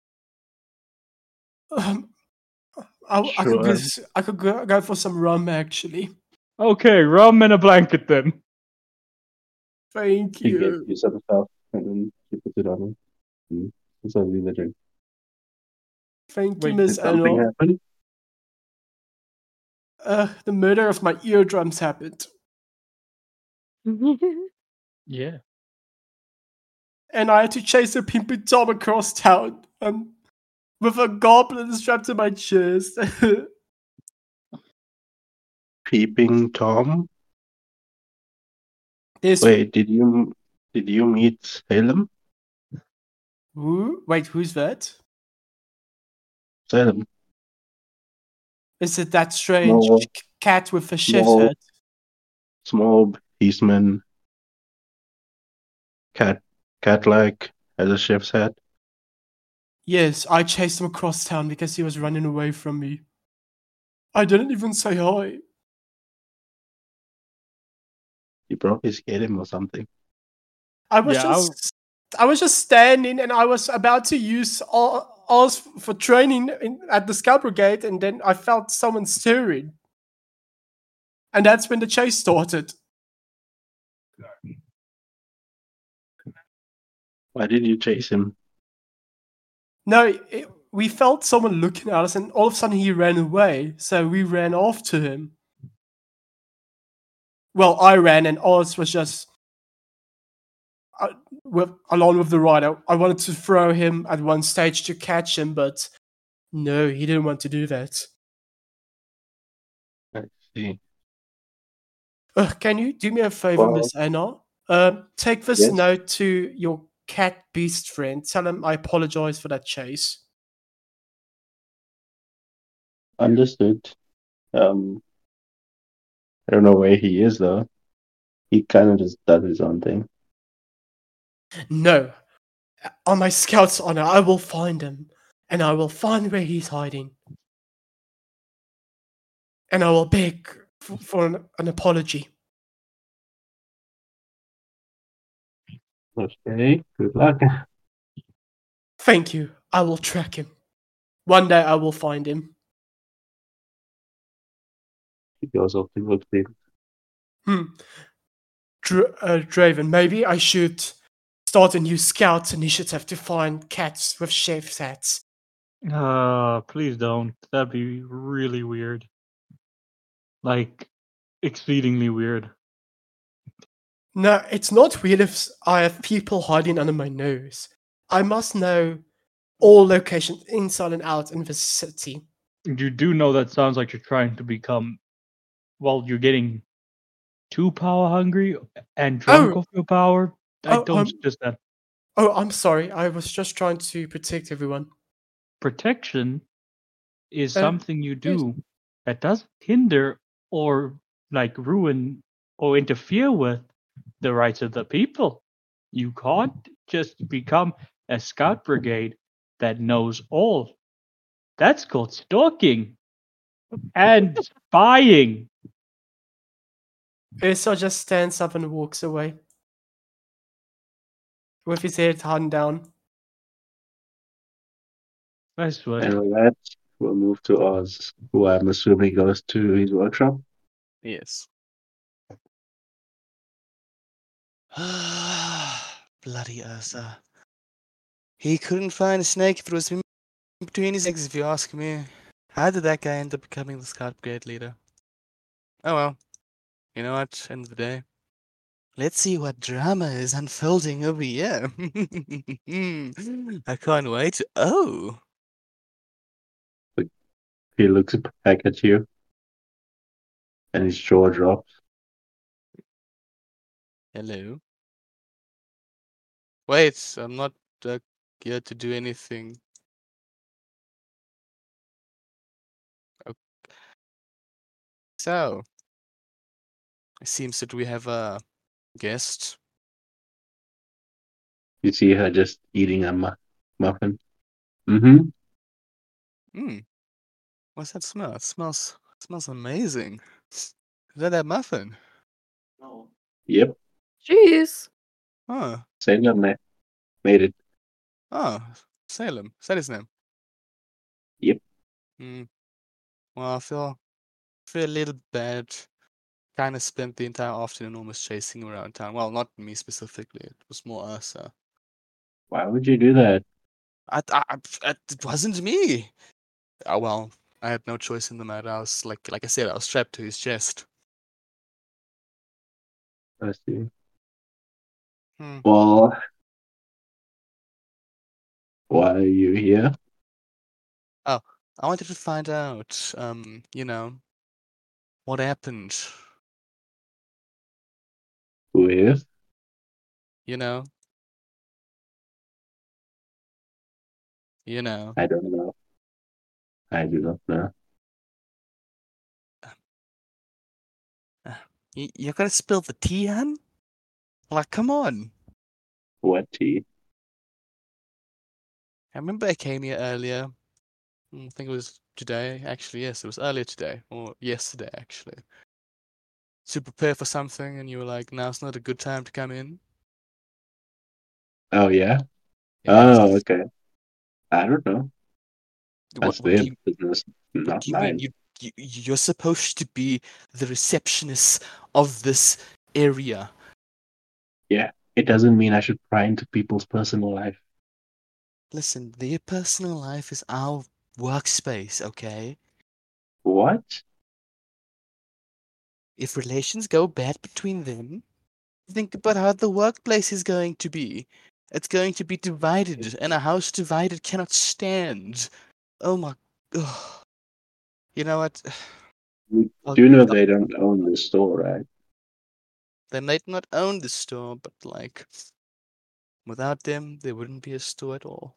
I could go for some rum, actually. Okay, rum and a blanket then. Thank You you. get you some stuff and then you put it on him. So leave the drink. Thank you, Did Miss something Anna. happen? The murder of my eardrums happened. Yeah. And I had to chase a Pimpy Tom across town with a goblin strapped to my chest. Peeping Tom? Wait, did you meet Salem? Who? Wait, who's that? Salem. Is it that strange cat with a chef's small, hat? Small policeman. Cat-like, has a chef's hat. Yes, I chased him across town because he was running away from me. I didn't even say hi. You probably scared him or something. I was just standing and I was about to use ours for training at the Scout Brigade, and then I felt someone stirring. And that's when the chase started. Why did you chase him? No, we felt someone looking at us, and all of a sudden he ran away. So we ran after him. Well, I ran, and Oz was just along with the rider. I wanted to throw him at one stage to catch him, but no, he didn't want to do that. I see. Can you do me a favor, Well, Miss Anna? Take this yes. note to your cat beast friend. Tell him I apologize for that chase. Understood. I don't know where he is though. He kind of just does his own thing. No. On my scout's honor, I will find him. And I will find where he's hiding. And I will beg for an apology. Okay, good luck. Thank you. I will track him. One day I will find him. He goes off to look for him. Draven, maybe I should start a new scout initiative to find cats with chef's hats. Please don't. That'd be really weird. Like, exceedingly weird. No, it's not weird if I have people hiding under my nose. I must know all locations inside and out in the city. You do know that sounds like you're trying to become, well, you're getting too power hungry and drunk off your power. I don't suggest that. Oh, I'm sorry. I was just trying to protect everyone. Protection is something you do that doesn't hinder or like ruin or interfere with the rights of the people. You can't just become a scout brigade that knows all. That's called stalking and spying. Ursa just stands up and walks away with his head hung down. Nice one. And with that, we'll move to Oz, who I'm assuming goes to his workshop. Yes. Bloody Ursa. He couldn't find a snake if it was between his legs, if you ask me. How did that guy end up becoming the Scout Brigade leader? Oh well. You know what? End of the day. Let's see what drama is unfolding over here. I can't wait. Oh. He looks back at you, and his jaw drops. Hello. Wait, I'm not here to do anything. Okay. So, it seems that we have a guest. You see her just eating a muffin. Mm-hmm. What's that smell? It smells amazing. Is that muffin? Yep. Jeez. Oh, Sailor made it. oh, Salem. Is that his name? Yep. Well, I feel a little bad. Kind of spent the entire afternoon almost chasing around town. Well, not me specifically. It was more us. Why would you do that? It wasn't me. Well, I had no choice in the matter. I was like I said, I was strapped to his chest. I see. Hmm. Well, why are you here? Oh, I wanted to find out, what happened. With? You know. I don't know. I do not know. You're gonna spill the tea, hun? Like, come on. What tea? I remember I came here earlier. I think it was today, actually. Yes, it was earlier today, or yesterday, actually. To prepare for something, and you were like, now's not a good time to come in. Oh, yeah? Yes. Oh, okay. I don't know. That's What their do you business, What not do you mean? mine. You're supposed to be the receptionist of this area. Yeah, it doesn't mean I should pry into people's personal life. Listen, their personal life is our workspace, okay? What? If relations go bad between them, think about how the workplace is going to be. It's going to be divided, and a house divided cannot stand. Oh my. Ugh. You know what? You I'll- do know they don't own the store, right? They might not own the store, but like, without them, there wouldn't be a store at all.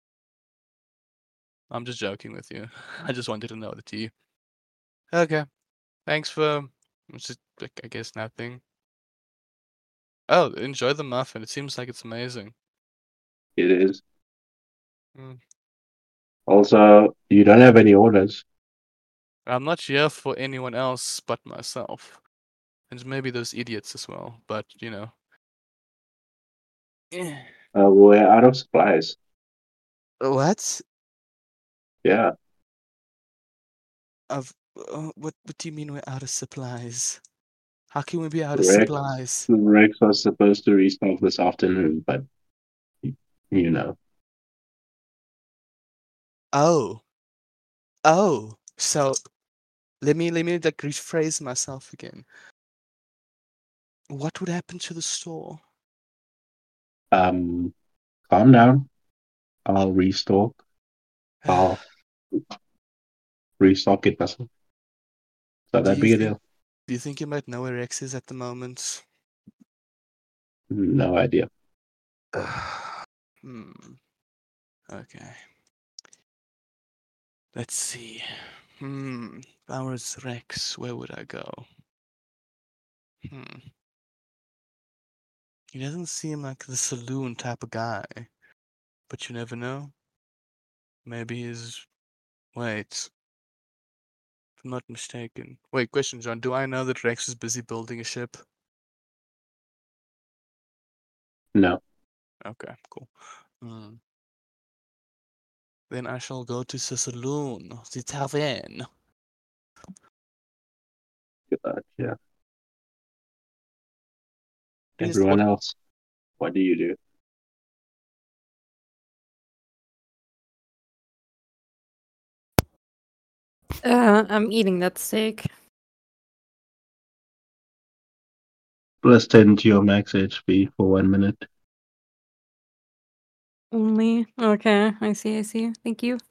I'm just joking with you. I just wanted to know the tea. Okay. Thanks for. It's just, I guess nothing. Oh, enjoy the muffin. It seems like it's amazing. It is. Mm. Also, you don't have any orders. I'm not here for anyone else but myself. And maybe those idiots as well, but you know. We're out of supplies. What? Yeah. What do you mean we're out of supplies? How can we be out of Rex, supplies? Rex was supposed to restock this afternoon, but you know. Oh. So let me like rephrase myself again. What would happen to the store? Calm down. I'll restock. I'll restock it myself. So that big a deal. Do you think you might know where Rex is at the moment? No idea. Okay. Let's see. If I was Rex, where would I go? He doesn't seem like the saloon type of guy. But you never know. Maybe he's. Wait. If I'm not mistaken. Wait, question, John. Do I know that Rex is busy building a ship? No. Okay, cool. Then I shall go to the saloon, the tavern. Yeah. Yes, Everyone what- else, what do you do? I'm eating that steak. Plus 10 to your max HP for 1 minute. Only. Okay, I see. Thank you.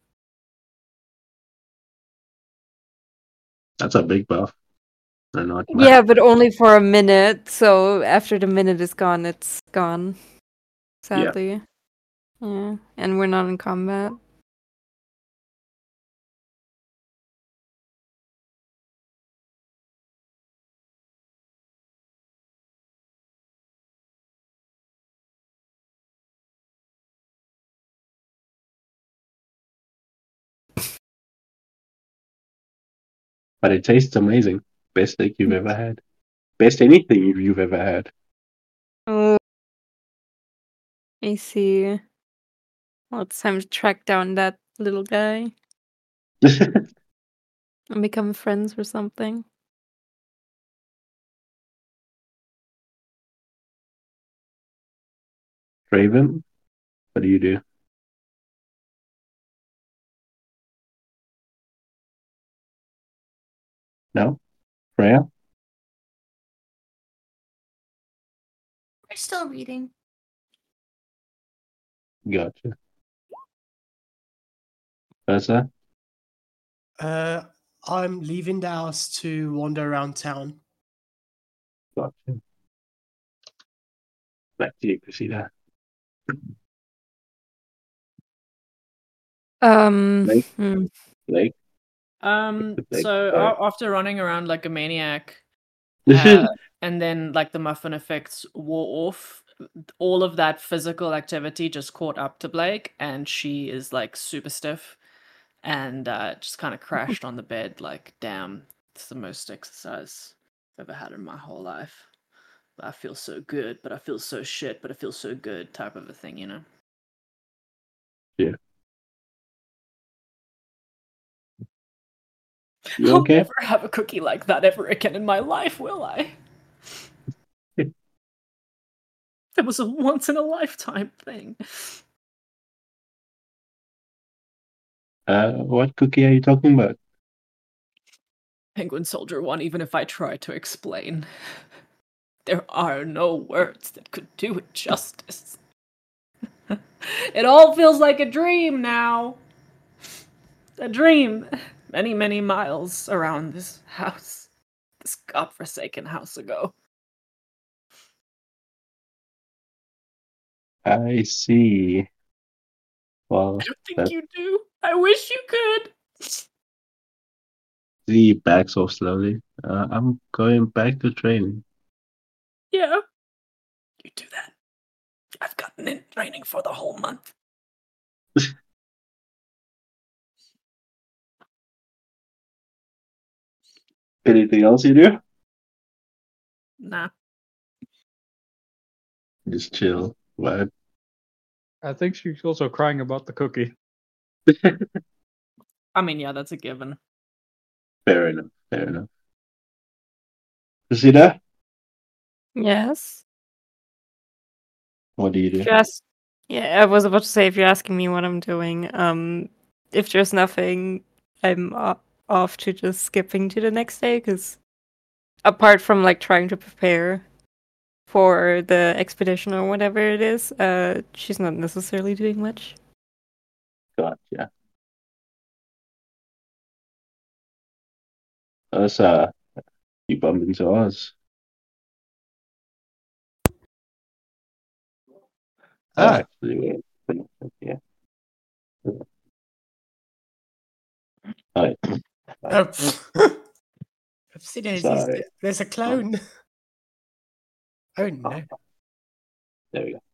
That's a big buff. And not Yeah, but only for a minute. So after the minute is gone, it's gone. Sadly. Yeah. And we're not in combat. But it tastes amazing. Best steak you've ever had. Best anything you've ever had. Oh, I see. Well, it's time to track down that little guy and become friends or something. Raven, what do you do? No? Freya? We're still reading. Gotcha. Ursa? I'm leaving the house to wander around town. Gotcha. Back to you, Christina. Blake? Blake? So Sorry. after running around like a maniac, and then like the muffin effects wore off, all of that physical activity just caught up to Blake, and she is like super stiff, and just kind of crashed on the bed. Like, damn, it's the most exercise I've ever had in my whole life. I feel so good, but I feel so shit, but I feel so good, type of a thing, you know. Yeah. You I'll okay? never have a cookie like that ever again in my life, will I? It was a once in a lifetime thing. What cookie are you talking about? Penguin Soldier 1, even if I try to explain, there are no words that could do it justice. It all feels like a dream now. A dream. Many, many miles around this house. This godforsaken house ago. I see. Well, I don't think you do. I wish you could. the backs off slowly. I'm going back to training. Yeah. You do that. I've gotten in training for the whole month. Anything else you do? Nah. Just chill. What? I think she's also crying about the cookie. I mean, yeah, that's a given. Fair enough. Fair enough. Christina, Yes. what do you do? Just yeah, I was about to say if you're asking me what I'm doing, if there's nothing, I'm off to just skipping to the next day because apart from like trying to prepare for the expedition or whatever it is, she's not necessarily doing much. Gotcha. Ursa, you bump into us. Ah. Actually, wait. Yeah. Hi. Oopsie daisies, Sorry. there's a clone. Oh no. There we go.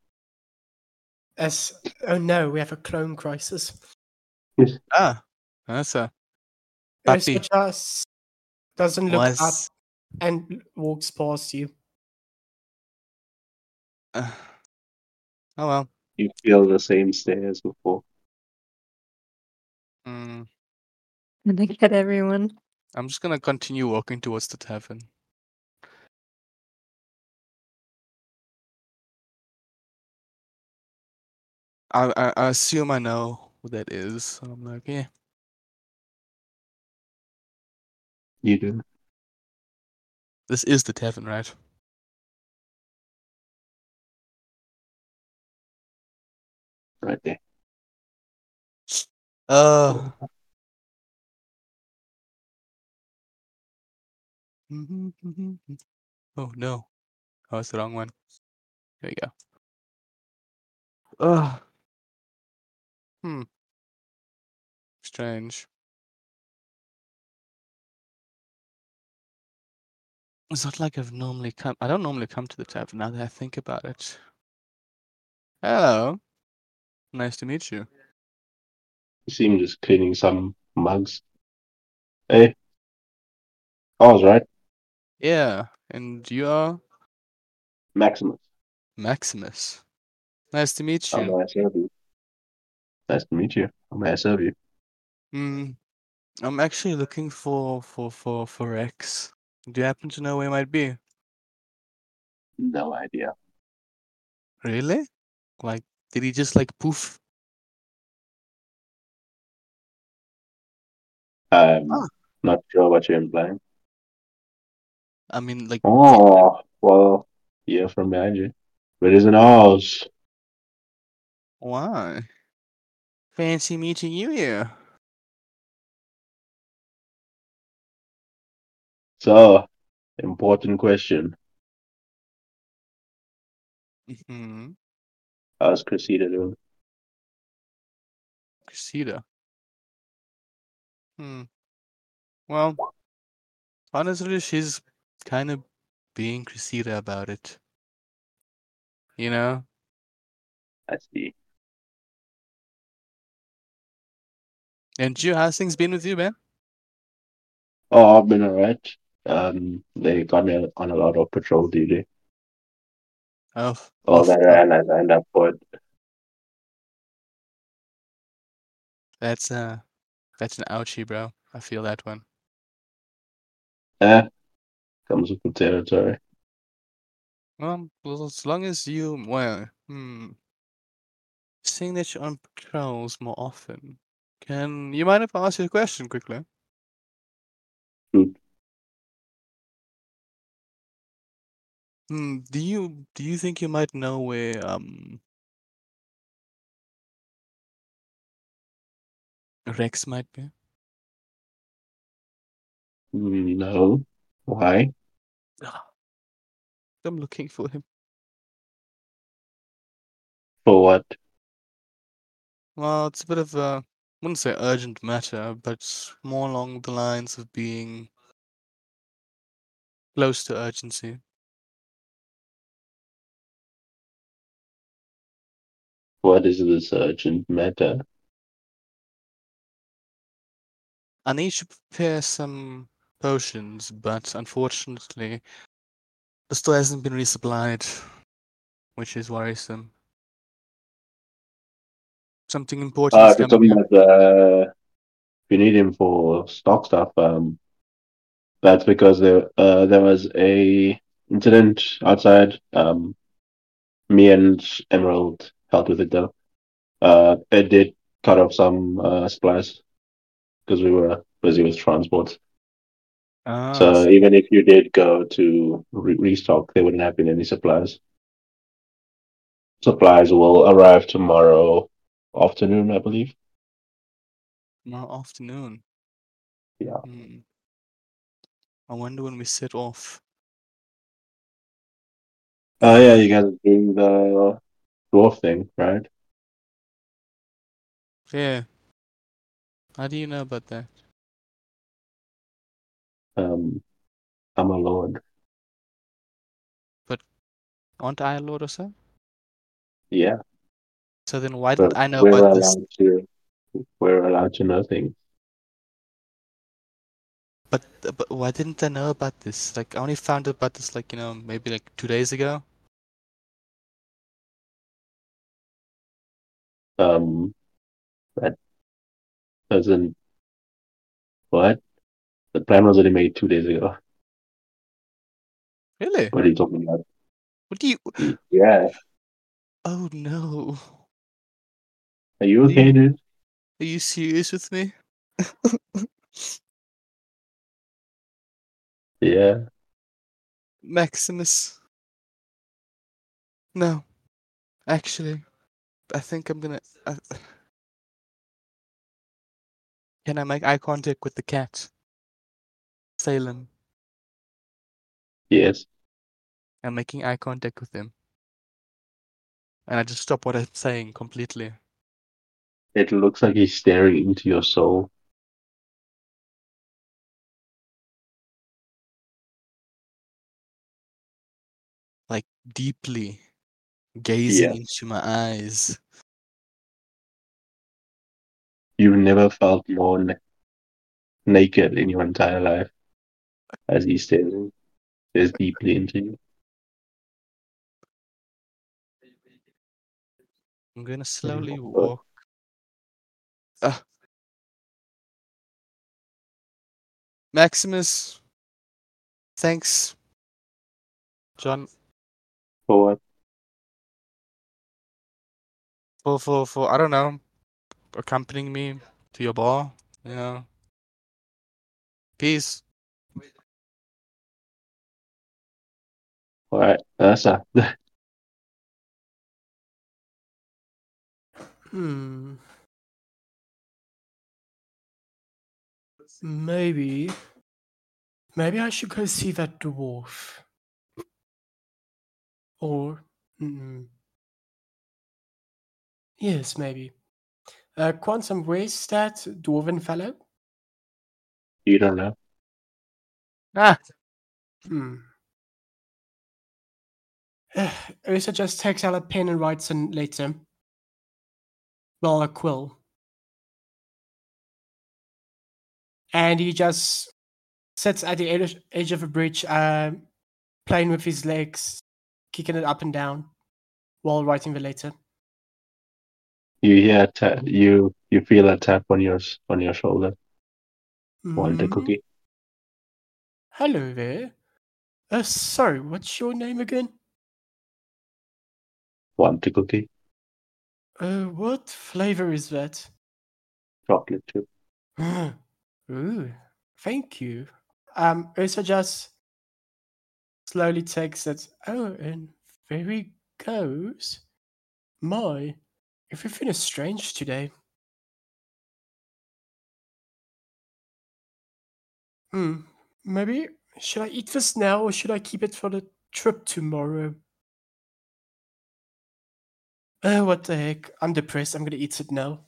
Oh no, we have a clone crisis. Ah, that's a Ursa puppy. just doesn't look up Was and walks past you. oh well. You feel the same stare as before. Hmm. And I get everyone. I'm just gonna continue walking towards the tavern. I assume I know who that is. So I'm like, yeah. You do. This is the tavern, right? Right there. Oh no. Oh, it's the wrong one. There you go. Ugh. Hmm. Strange. It's not like I've normally come. I don't normally come to the tavern now that I think about it. Hello. Nice to meet you. You see him just cleaning some mugs. Hey. I was right. Yeah. And you are Maximus. Maximus. Nice to meet How you. may I serve you? Nice to meet you. How may I serve you? Hmm. I'm actually looking for Rex. Do you happen to know where he might be? No idea. Really? Like, did he just like poof? I'm Ah. not sure what you're implying. I mean, like, Oh, well, yeah, from behind you. But isn't ours? why? Fancy meeting you here. So, important question. Hmm. How's Cressida doing? Cressida. Well, honestly, she's kind of being Cressida about it. You know? I see. And you, how's things been with you, man? Oh, I've been alright. They got me on a lot of patrol duty. Oh, All that and I signed up for it. that's an ouchie, bro. I feel that one. Comes with the territory. Well, as long as you, seeing that you're on patrols more often, can you mind if I ask you a question quickly? Shoot. Do you think you might know where Rex might be? No. Why? I'm looking for him. For what? Well, it's a bit of a, I wouldn't say urgent matter, but more along the lines of being close to urgency. What is this urgent matter? I need to prepare some potions, but unfortunately, the store hasn't been resupplied, which is worrisome. Something important is If you're coming talking up. about if you need him for stock stuff, that's because there was a incident outside. Me and Emerald helped with it though. It did cut off some supplies because we were busy with transport. Ah, So even if you did go to restock, there wouldn't have been any supplies. Supplies will arrive tomorrow afternoon, I believe. tomorrow afternoon. Yeah. I wonder when we set off. Yeah, you guys are doing the dwarf thing, right? Yeah. How do you know about that? I'm a lord. But aren't I a lord or so? Yeah. So then why But didn't I know about this? we're allowed to know things. But why didn't I know about this? Like, I only found out about this, like, maybe like 2 days ago. That As in, what? The plan was only made 2 days ago. Really? What are you talking about? What do you? Yeah. Oh no. Are you okay, dude? Are you serious with me? Yeah. Maximus. No. Actually, I think I'm gonna. Can I make eye contact with the cat? Salem. Yes. I'm making eye contact with him. And I just stop what I'm saying completely. It looks like he's staring into your soul. Like, deeply. Gazing into my eyes. You've never felt more naked in your entire life as he stares deeply into you. I'm gonna slowly walk. Maximus. Thanks. John. For what? For I don't know, accompanying me to your bar, you know. Peace. Alright, that's a Maybe I should go see that dwarf. Or yes, maybe. Quantum, where's that dwarven fellow? You don't know. Ursa just takes out a pen and writes a letter. Well, a quill. And he just sits at the edge of a bridge, playing with his legs, kicking it up and down while writing the letter. You hear you feel a tap on your shoulder. Want a Mm. cookie? Hello there. Sorry, what's your name again? Want a cookie? What flavor is that? Chocolate chip. Ooh, thank you. Ursa just slowly takes it. Oh, and there he goes. My, everything is strange today. Maybe, should I eat this now or should I keep it for the trip tomorrow? What the heck? I'm depressed. I'm gonna eat it now.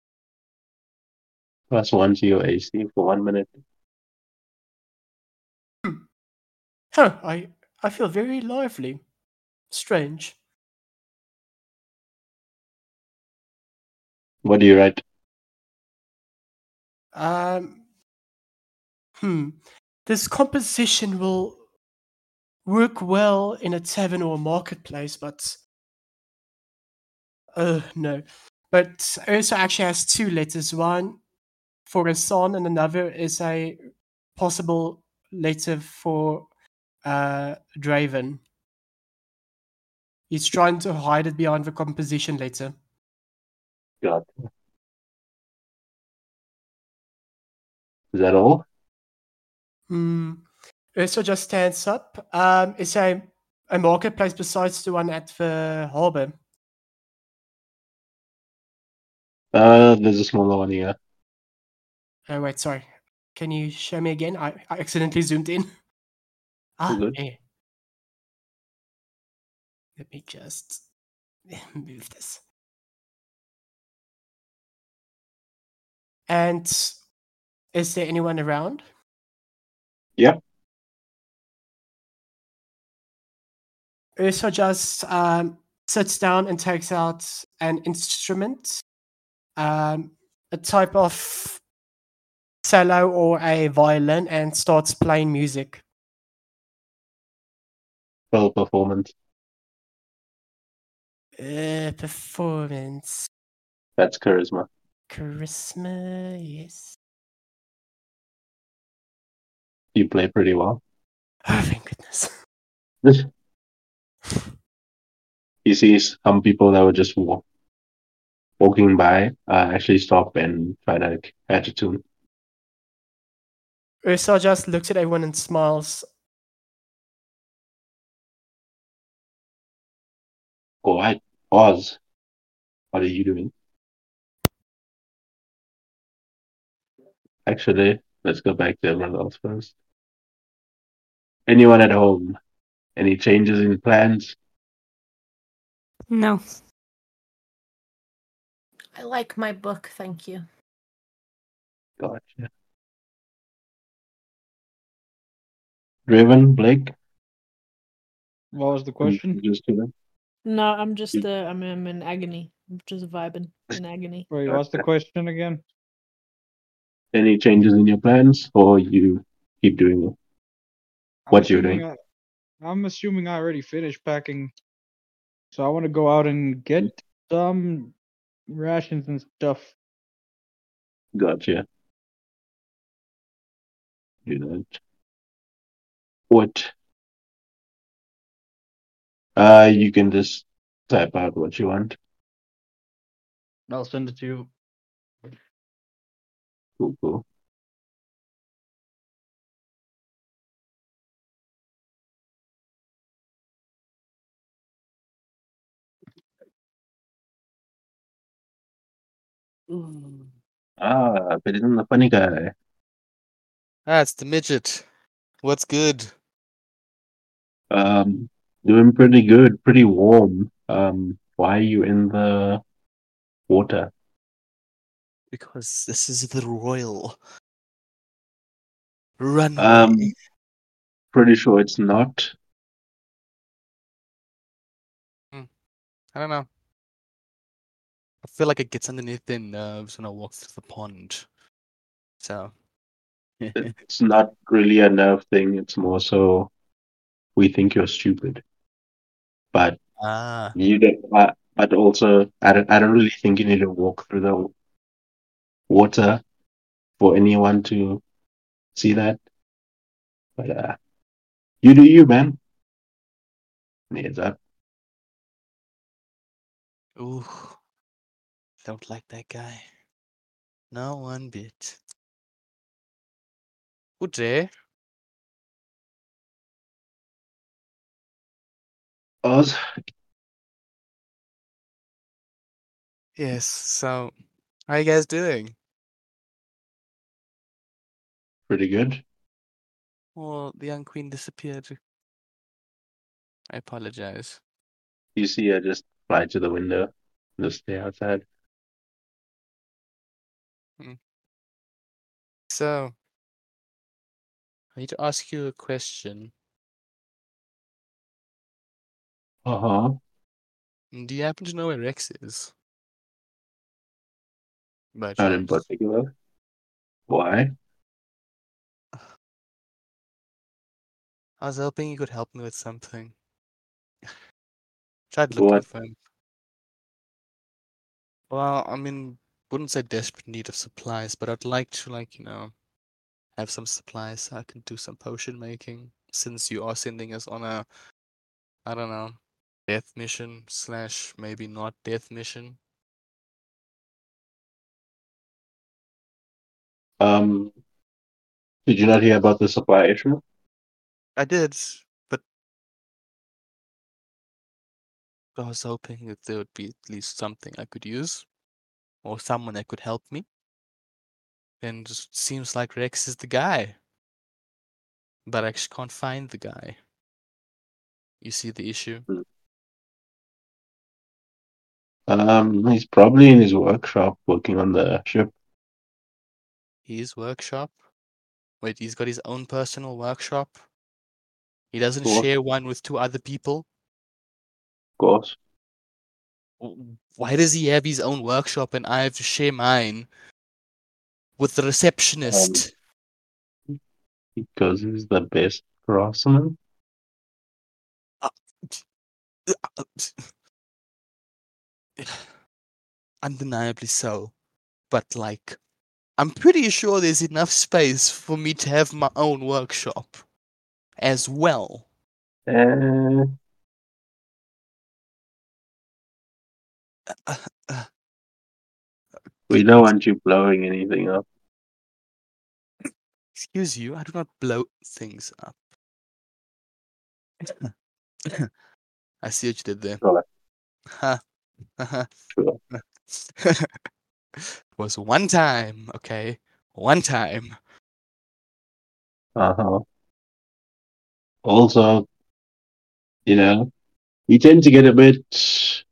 +1 to your AC for 1 minute. Huh, I feel very lively. Strange. What do you write? This composition will work well in a tavern or a marketplace, but no. But Ursa actually has two letters. One for a son, and another is a possible letter for Draven. He's trying to hide it behind the composition letter. God. Is that all? Ursa just stands up. Is a marketplace besides the one at the harbor? There's a smaller one here. Oh wait, sorry. Can you show me again? I accidentally zoomed in. Good. Yeah. Let me just move this. And is there anyone around? Yep. Ursa just sits down and takes out an instrument, a type of cello or a violin, and starts playing music. Well, performance. Performance. That's charisma. Charisma, yes. You play pretty well. Oh, thank goodness. You see some people that were just walking by actually stop and try to catch a tune. Ursa just looks at everyone and smiles. All right, Oz, what are you doing? Actually, let's go back to everyone else first. Anyone at home? Any changes in plans? No. I like my book, thank you. Gotcha. Driven, Blake? What was the question? Just kidding. No, I'm just I'm in agony. I'm just vibing in agony. Wait, what's the question again? Any changes in your plans, or you keep doing what you're doing? I'm assuming I already finished packing, so I want to go out and get some rations and stuff. Gotcha. Do that. What? You can just type out what you want. I'll send it to you. Cool. But isn't the funny guy? It's the midget. What's good? Doing pretty good, pretty warm. Why are you in the water? Because this is the royal runway. Pretty sure it's not. I don't know. I feel like it gets underneath their nerves when I walk through the pond. So. It's not really a nerve thing. It's more so we think you're stupid. But you don't. But also, I don't really think you need to walk through the water for anyone to see that. But you do you, man. Heads up. Ooh. Don't like that guy. No one bit. Good day. Oz? Yes, so how you guys doing? Pretty good. Well, the young queen disappeared. I apologize. You see her just fly to the window, just stay outside. So, I need to ask you a question. Uh-huh. Do you happen to know where Rex is? By Not in chance. particular. Why? I was hoping you could help me with something. Tried looking for him. Well, I mean, wouldn't say desperate need of supplies, but I'd like to, have some supplies so I can do some potion making. Since you are sending us on a, I don't know, death mission / maybe not death mission. Did you not hear about the supply issue? I did, but I was hoping that there would be at least something I could use, or someone that could help me. And it seems like Rex is the guy, but I actually can't find the guy. You see the issue? He's probably in his workshop working on the ship. His workshop? Wait, he's got his own personal workshop? He doesn't Course. share one with 2 other people? Of course. Why does he have his own workshop and I have to share mine with the receptionist? Because he's the best craftsman. Undeniably so. but like, I'm pretty sure there's enough space for me to have my own workshop as well. We don't want you blowing anything up. Excuse you, I do not blow things up. I see what you did there. Sure. Ha. Sure. It was one time, okay? One time. Also, you tend to get a bit.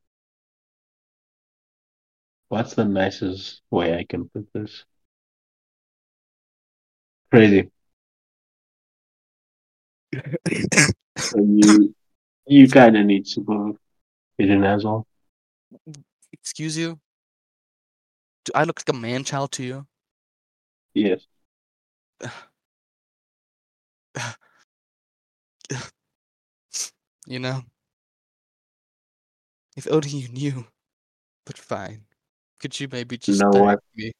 What's the nicest way I can put this? Crazy. You kind of need supervision as well. Excuse you? Do I look like a man-child to you? Yes. You know? If only you knew. But fine. Could you maybe just know direct what? me?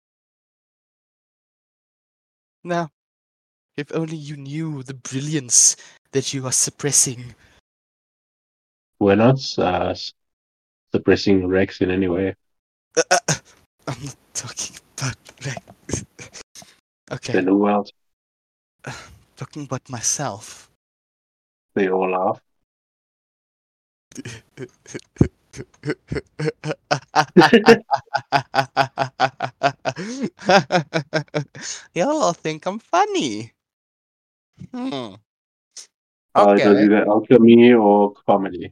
No. If only you knew the brilliance that you are suppressing. We're not suppressing Rex in any way. I'm not talking about Rex. Okay. Then who else? Talking about myself. They all laugh. Y'all all think I'm funny. Okay. It was either alchemy or comedy.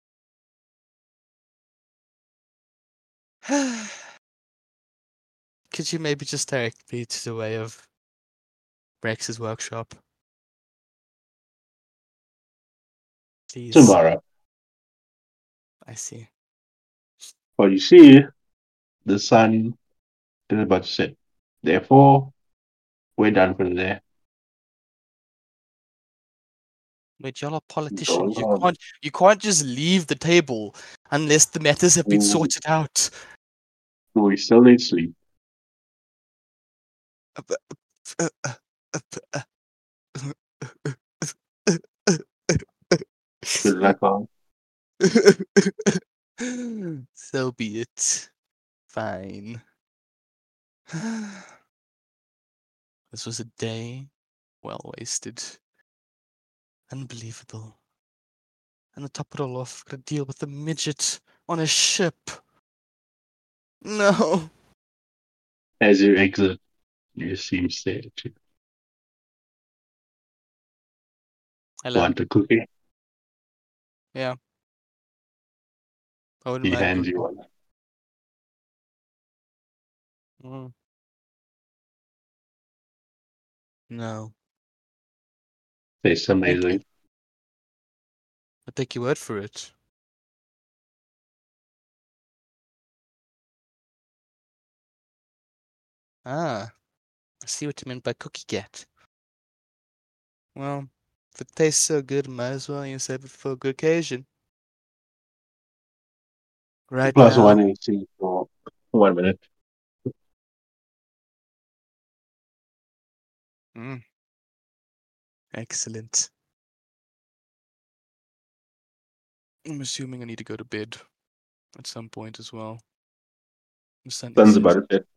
Could you maybe just direct me to the way of Rex's workshop? Please. Tomorrow. I see. Well, you see, the sun is about to set. Therefore, we're done for the day. Wait, y'all are politicians. You can't just leave the table unless the matters have been sorted out. We still need sleep. Good luck, all. So be it. Fine. This was a day well wasted. Unbelievable. And to top it all off, gotta deal with a midget on a ship. No. As you exit, you see him stare at you. Hello. Want a cookie? Yeah. I wouldn't He mind hands cooking. you one. No. Tastes amazing. I'll take your word for it. Ah. I see what you meant by cookie cat. Well, if it tastes so good, might as well you save it for a good occasion. Right Plus now. 1 AC for 1 minute. Excellent. I'm assuming I need to go to bed at some point as well. The Sun's about to set.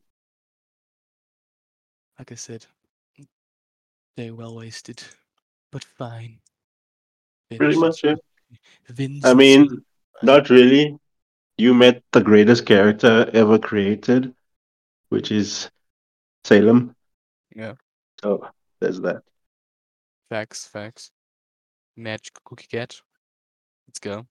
Like I said, day well wasted, but fine. Pretty much, yeah. Vengeance. I mean, not really. You met the greatest character ever created, which is Salem. Yeah. So there's that. Facts. Magic cookie cat. Let's go.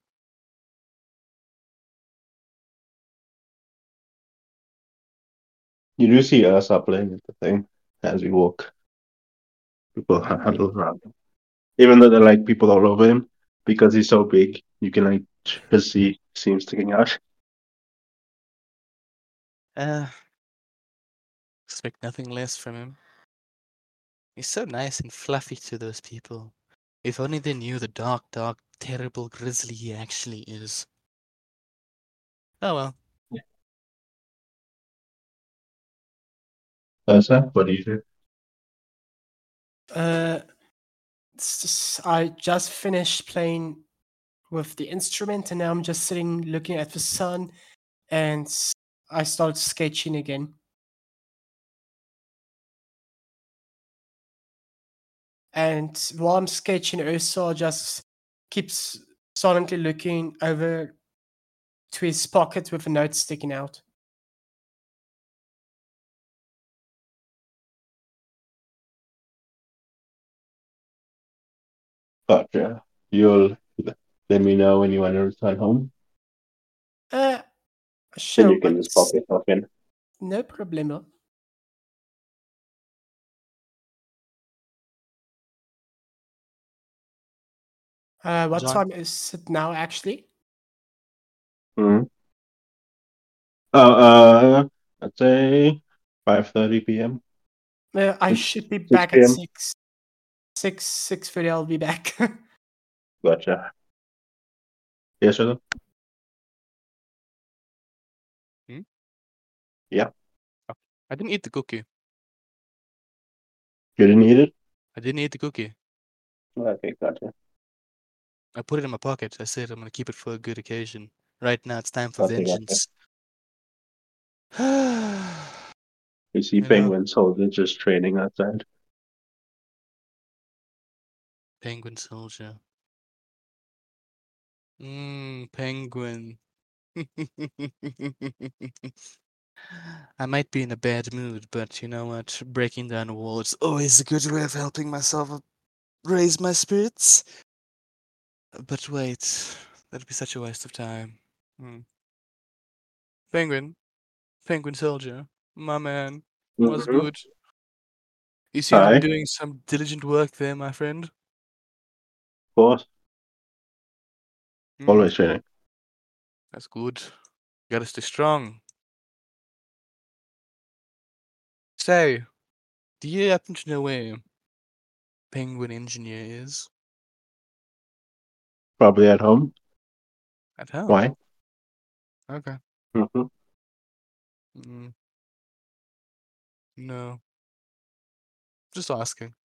You do see us up playing the thing as we walk. People huddle around him. Even though they're like people all over him, because he's so big, you can like just see him sticking out. Expect nothing less from him. He's so nice and fluffy to those people. If only they knew the dark, terrible grizzly he actually is. Oh well. Ursa, what do you do? I just finished playing with the instrument, and now I'm just sitting looking at the sun, and I started sketching again. And while I'm sketching, Ursa just keeps silently looking over to his pocket with a note sticking out. Gotcha. You'll let me know when you want to return home. Sure. Then you can just pop yourself in. No problemo. What John? time is it now, actually? Mm-hmm. I'd say 5:30 p.m. I should be back 6 at p.m. 6:30. I'll be back. Gotcha. Yes, sir. Yeah. I didn't eat the cookie. You didn't eat it? I didn't eat the cookie. Okay, gotcha. I put it in my pocket. I said I'm gonna keep it for a good occasion. Right now, it's time for Okay, vengeance. You see You know. penguin soldier just training outside. Penguin soldier. Penguin. I might be in a bad mood, but you know what? Breaking down a wall is always a good way of helping myself raise my spirits. But wait, that'd be such a waste of time. Penguin. Penguin soldier. My man. What's Mm-hmm. good? You seem to Hi. be doing some diligent work there, my friend. Of course. Always training. That's good. Gotta stay strong. Say, do you happen to know where Penguin Engineer is? Probably at home. At home. Why? Okay. Mm-hmm. No. Just asking.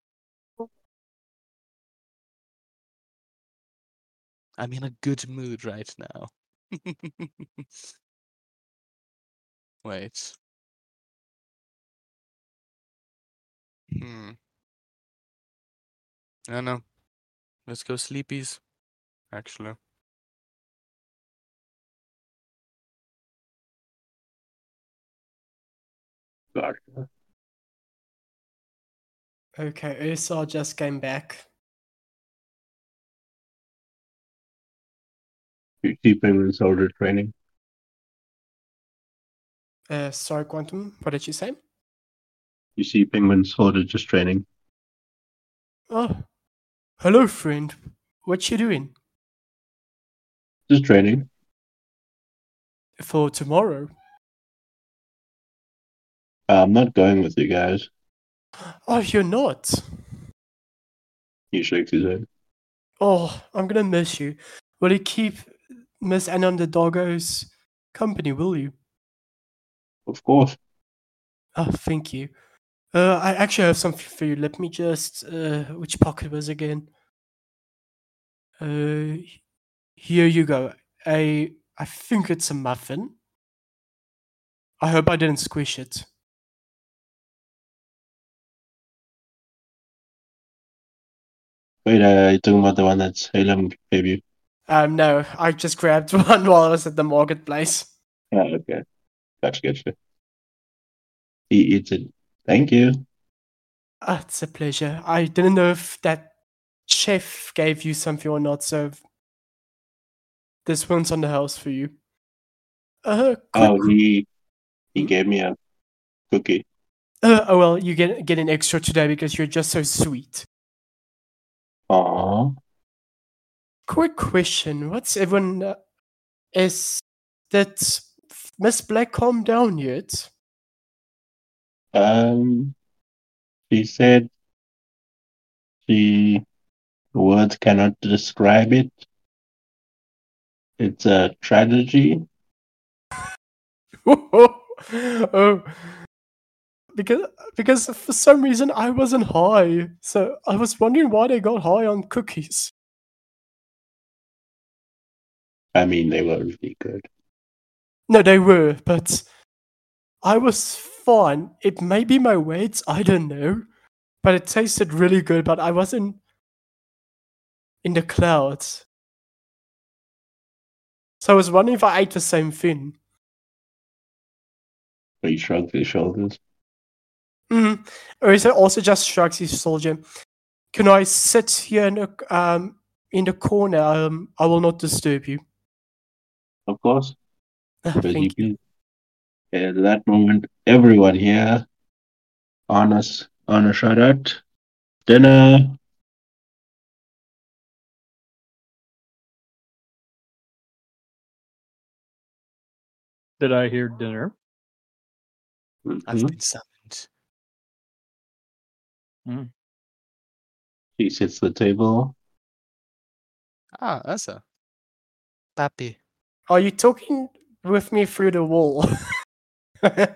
I'm in a good mood right now. Wait. I don't know. Let's go sleepies. Actually. Gotcha. Okay, Ursa just came back. You see penguin soldier training. Sorry, Quantum. What did you say? You see penguin soldier just training. Oh, hello, friend. What you doing? Just training. For tomorrow? I'm not going with you guys. Oh, you're not? He shakes his head. Oh, I'm gonna miss you. Will you keep Miss Anna and the doggos company, will you? Of course. Oh, thank you. I actually have something for you. Let me just which pocket was it again? Here you go. I think it's a muffin. I hope I didn't squish it. Wait, you're talking about the one that Salem gave you? No, I just grabbed one while I was at the marketplace. Yeah, okay. Gotcha. He eats it. Thank you. It's a pleasure. I didn't know if that chef gave you something or not, so this one's on the house for you. He gave me a cookie. Oh well, you get an extra today because you're just so sweet. Aww. Quick question: what's everyone? Is that Miss Black calmed down yet? She said words cannot describe it. It's a tragedy. Oh, because for some reason I wasn't high, so I was wondering why they got high on cookies. I mean, they were really good. No, they were, but I was fine. It may be my weight, I don't know, but it tasted really good. But I wasn't in the clouds, so I was wondering if I ate the same thing. He shrugged his shoulders. Or is it also just shrugs his shoulder? Can I sit here in the corner? I will not disturb you. Of course. Thank you. At that moment, everyone here on a shot at dinner. Did I hear dinner? I've been summoned. He sits at the table. Ah, Asa. Papi. Are you talking with me through the wall? There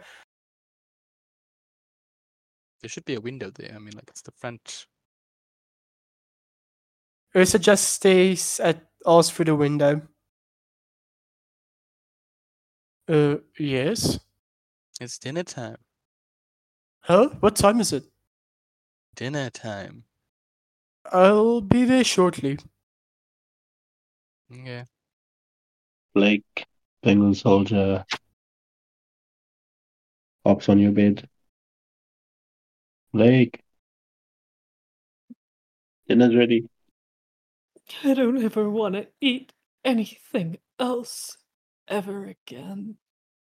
should be a window there. I mean, like, it's the front. Ursa just stays at us through the window. Yes. It's dinner time. Huh? What time is it? Dinner time. I'll be there shortly. Yeah. Blake, Penguin Soldier, hops on your bed. Blake, dinner's ready. I don't ever want to eat anything else ever again.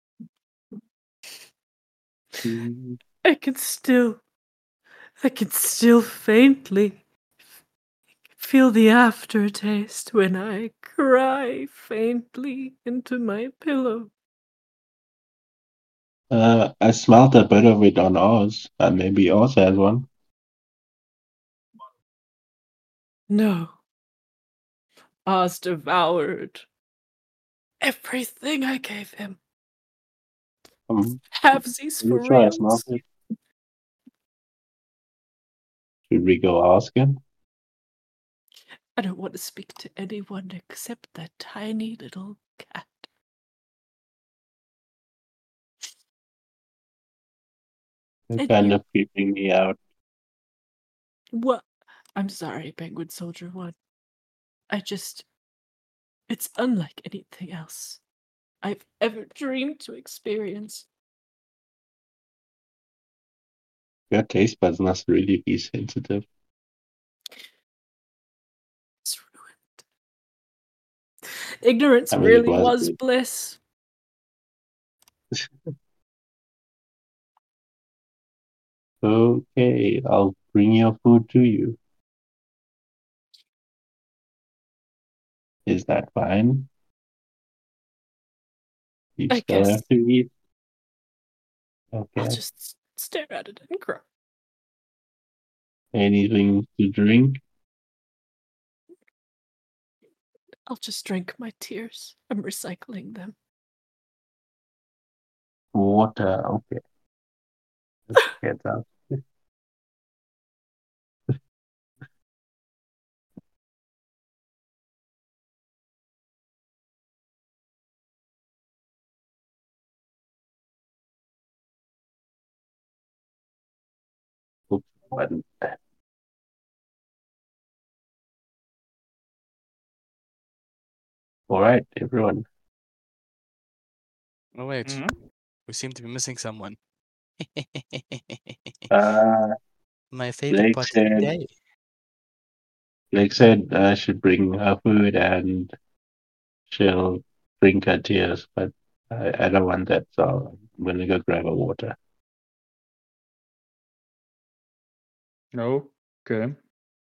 I can still faintly feel the aftertaste when I cry faintly into my pillow. I smelled a bit of it on Oz. Maybe Oz has one. No. Oz devoured everything I gave him. Halvesies for reals. Should we go ask him? I don't want to speak to anyone except that tiny little cat. It's kind of creeping me out. What? I'm sorry, Penguin Soldier 1. It's unlike anything else I've ever dreamed to experience. Your taste buds must really be sensitive. It's ruined. Ignorance really was bliss. Okay, I'll bring your food to you. Is that fine? You still have to eat? Okay. I'll just stare at it and cry. Anything to drink? I'll just drink my tears. I'm recycling them. Water, okay. Let's get out. Oops, button. All right, everyone. Oh, wait. We seem to be missing someone. My favorite part of the day. Blake said I should bring her food and she'll drink her tears, but I don't want that, so I'm gonna go grab her water. No. Okay.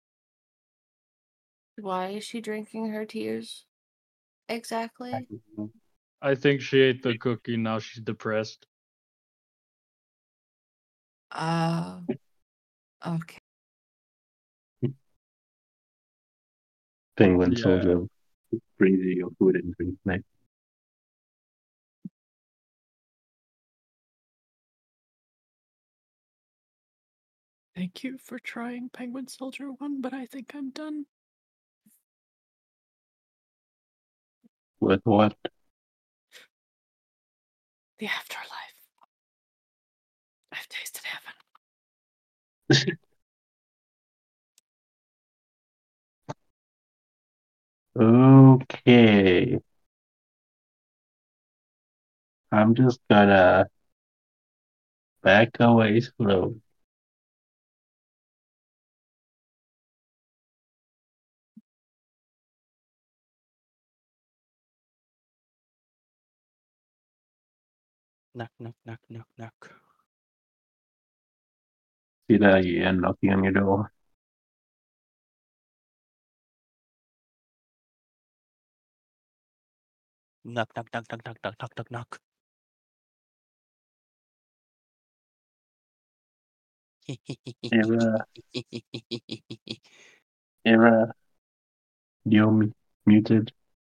Why is she drinking her tears? Exactly. I think she ate the cookie. Now she's depressed. Okay. Penguin Soldier, bring you your food and drink next. Thank you for trying Penguin Soldier 1, but I think I'm done. With what? The afterlife. I've tasted heaven. Okay. I'm just gonna back away slow. Knock, knock, knock, knock, knock. See that again knocking on your door. Knock, knock, knock, knock, knock, knock, knock, knock, knock. Era, you're muted.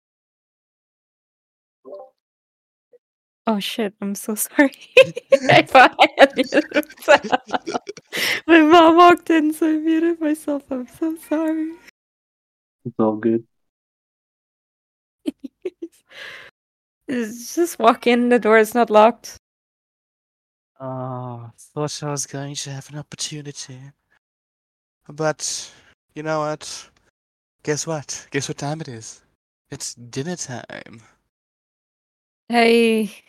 Oh shit, I'm so sorry. I thought I had muted myself. My mom walked in, so I muted myself. I'm so sorry. It's all good. Just walk in, the door is not locked. Thought I was going to have an opportunity. But, you know what? Guess what? Guess what time it is? It's dinner time. Hey.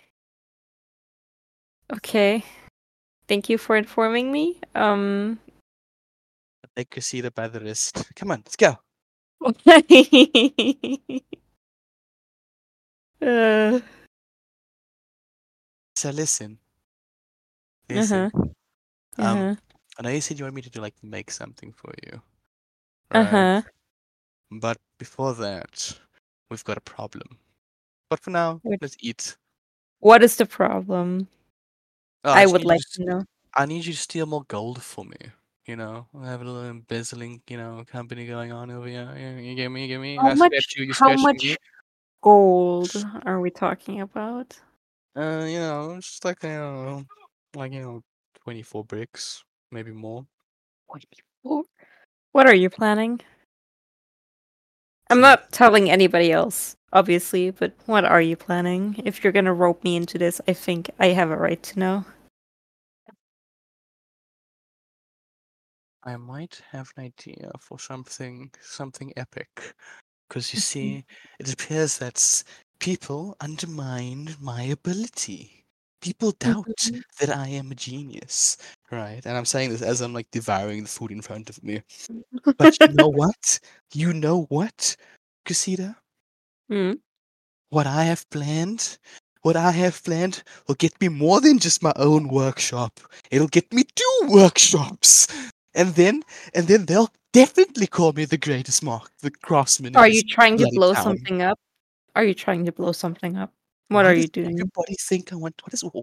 Okay. Thank you for informing me. Take Cressida by the wrist. Come on, let's go. So listen. Listen. I know you said you want me to make something for you. Right? But before that, we've got a problem. But for now, let's eat. What is the problem? I would like to know. I need you to steal more gold for me. You know, I have a little embezzling, company going on over here. You get me. How much gold are we talking about? Just 24 bricks, maybe more. 24? What are you planning? I'm not telling anybody else, obviously, but what are you planning? If you're gonna rope me into this, I think I have a right to know. I might have an idea for something epic. Because you see, it appears that people undermine my ability. People doubt that I am a genius, right? And I'm saying this as I'm devouring the food in front of me. But you know what? You know what, Cressida? What I have planned will get me more than just my own workshop. It'll get me 2 workshops. And then they'll definitely call me the greatest the craftsman. Are you trying to blow something up? Are you trying to blow something up? What are you doing? Everybody think I want. What is what?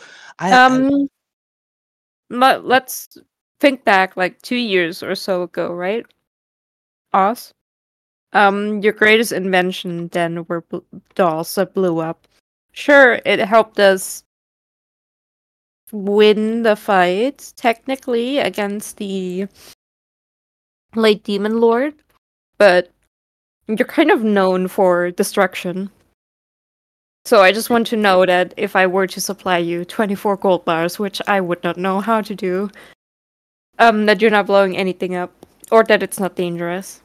Let's think back 2 years or so ago, right? Oz. Your greatest invention then were dolls that blew up. Sure, it helped us win the fight technically against the late demon lord, but you're kind of known for destruction. So I just want to know that if I were to supply you 24 gold bars, which I would not know how to do, that you're not blowing anything up, or that it's not dangerous.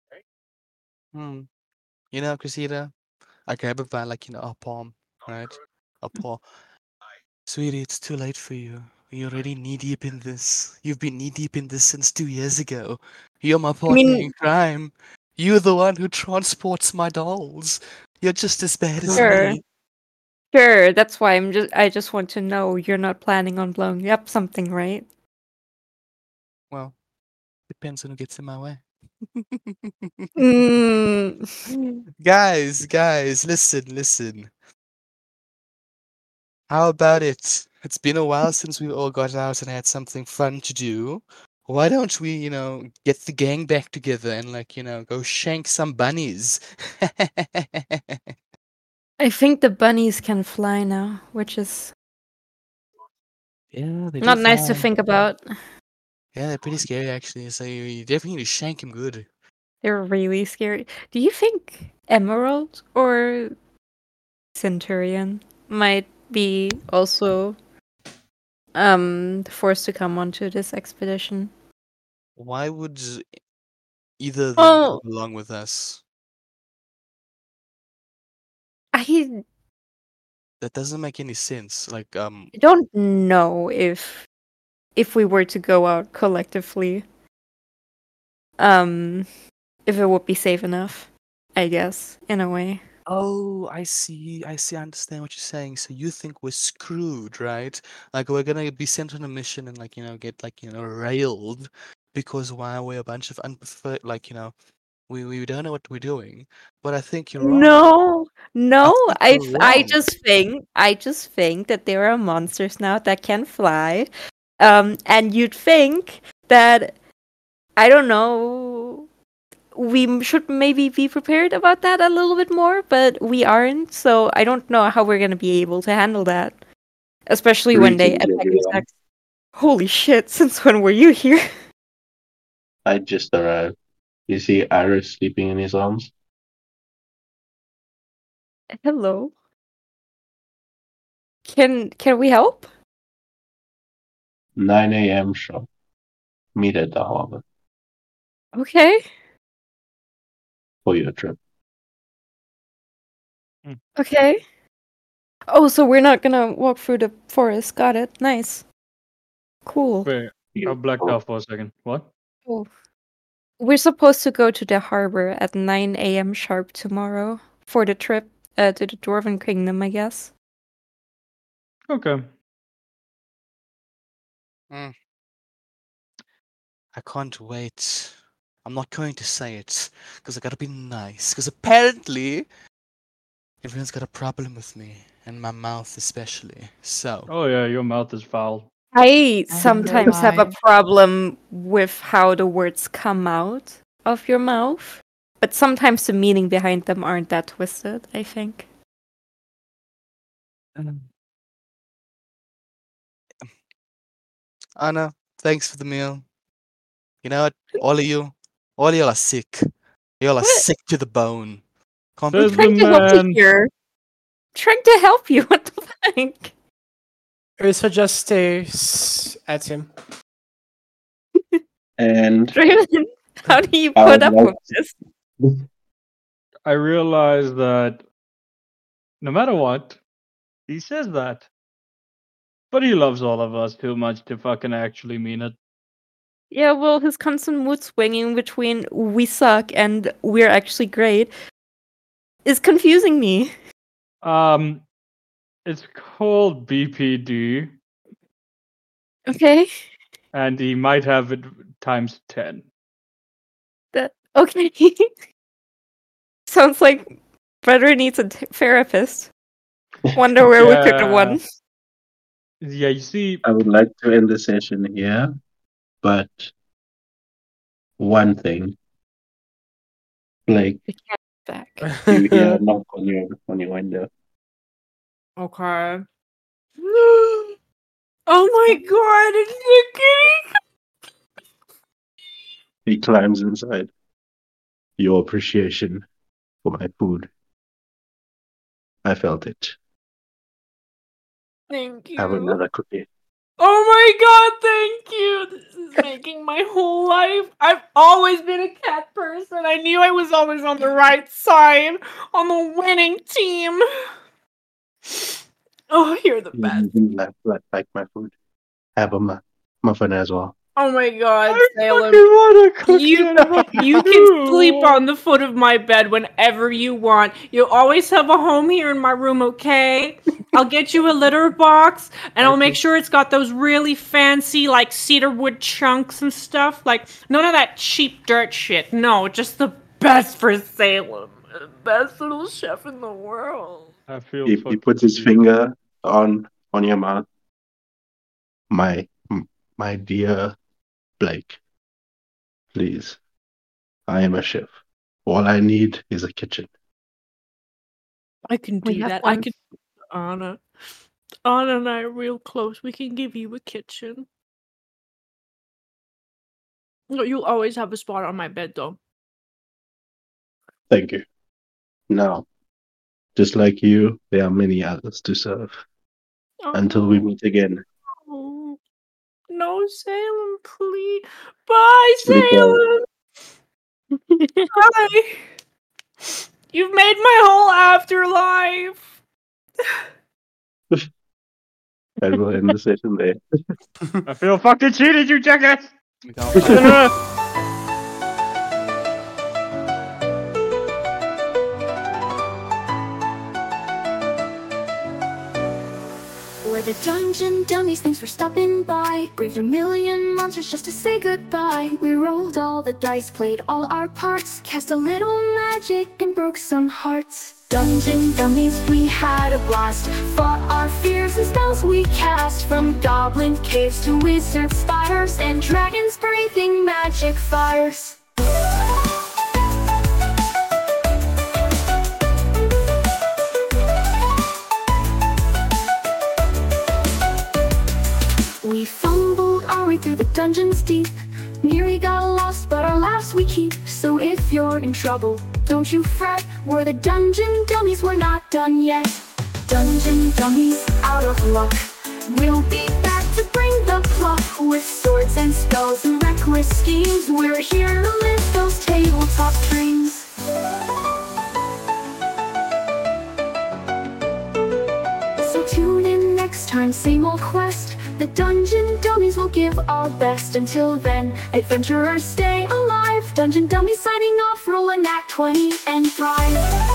Cressida, I grab it by our palm, right? Our paw. Sweetie, it's too late for you. You're already knee-deep in this. You've been knee-deep in this since 2 years ago. You're my partner in crime. You're the one who transports my dolls. You're just as bad as me. Sure, that's why I just want to know you're not planning on blowing up something, right? Well, depends on who gets in my way. Guys, listen. How about it? It's been a while since we all got out and had something fun to do. Why don't we, get the gang back together and go shank some bunnies? I think the bunnies can fly now, which is not nice to think about. Yeah, they're pretty scary actually. So you definitely need to shank him good. They're really scary. Do you think Emerald or Centurion might be also forced to come onto this expedition? Why would either of them Well, come along with us? I That doesn't make any sense. Like, don't know if we were to go out collectively, if it would be safe enough, I guess, in a way. oh, I see. I understand what you're saying. So you think we're screwed, right? Like we're gonna be sent on a mission and get railed because why we're a bunch of unpreferred, we don't know what we're doing. But I think you're wrong. No, think you're I wrong. just think that there are monsters now that can fly, and you'd think that, I don't know, we should maybe be prepared about that a little bit more, but we aren't. So I don't know how we're gonna be able to handle that, especially when they Greetings, attack everyone. us. Holy shit! Since when were you here? I just arrived. You see Iris sleeping in his arms? Hello. Can we help? 9 a.m. sharp. Meet at the harbor Okay. for your trip. Okay. Oh, so we're not gonna walk through the forest. Got it. Nice. Cool. Wait, I blacked out for a second. What? Cool. We're supposed to go to the harbor at 9 a.m. sharp tomorrow for the trip to the Dwarven Kingdom, I guess. Okay. I can't wait. I'm not going to say it because I gotta be nice. Because apparently everyone's got a problem with me and my mouth especially. So. Oh yeah, your mouth is foul. I sometimes have a lie. problem with how the words come out of your mouth, but sometimes the meaning behind them aren't that twisted, I think. Anna, thanks for the meal. You know what? All of y'all are sick. Y'all are What? sick to the bone. Can't There's believe the Trying to help you man. here. Trying to help you. What the fuck? Ursa just stares at him. And Draven, how do you I put would up like with this? I realized that no matter what, he says that. But he loves all of us too much to fucking actually mean it. Yeah, well, his constant mood swinging between we suck and we're actually great is confusing me. It's called BPD, Okay. and he might have it times 10. Okay. Sounds like Brother needs a therapist. Wonder where we could have won. Yeah, you see, I would like to end the session here, but one thing, Blake, We can't back. you hear a knock on your window. Okay. Oh my god, it's the kitty! He climbs inside. Your appreciation for my food. I felt it. Thank Have you. another cookie. Oh my god, thank you! This is making my whole life. I've always been a cat person. I knew I was always on the right side, on the winning team. Oh, you're the best. Like my food. Have a muffin as well. Oh my god, Salem. want a cookie You can sleep on the foot of my bed whenever you want. You'll always have a home here in my room, okay? I'll get you a litter box, and I'll make sure it's got those really fancy, like, cedar wood chunks and stuff. Like, none of that cheap dirt shit. No, just the best for Salem. The best little chef in the world. I feel He puts his finger on your mouth. My dear Blake, please. I am a chef. All I need is a kitchen. I can We do have that. one. I can. Anna. Anna and I are real close. We can give you a kitchen. You'll always have a spot on my bed, though. Thank you. Now, just like you, there are many others to serve. Until we meet again. Oh, no, Salem, please. Bye, Sleep well. Salem. Bye. You've made my whole afterlife. And we'll end the session there. I feel fucking cheated, you jackass! We're the Dungeon Dummies, thanks for stopping by. Braved a million monsters just to say goodbye. We rolled all the dice, played all our parts, cast a little magic and broke some hearts. Dungeon Dummies, we had a blast. Fought our fears and spells we cast. From goblin caves to wizard spires and dragons breathing magic fires. We fumbled our way through the dungeons deep. Nearly got lost, but our laughs we keep. So if you're in trouble, don't you fret. We're the Dungeon Dummies, we're not done yet. Dungeon Dummies, out of luck. We'll be back to bring the pluck. With swords and spells and reckless schemes, we're here to lift those tabletop dreams. So tune in next time, same old quest. The Dungeon Dummies will give our best. Until then, adventurers stay alive. Dungeon Dummies signing off, roll an act 20 and thrive.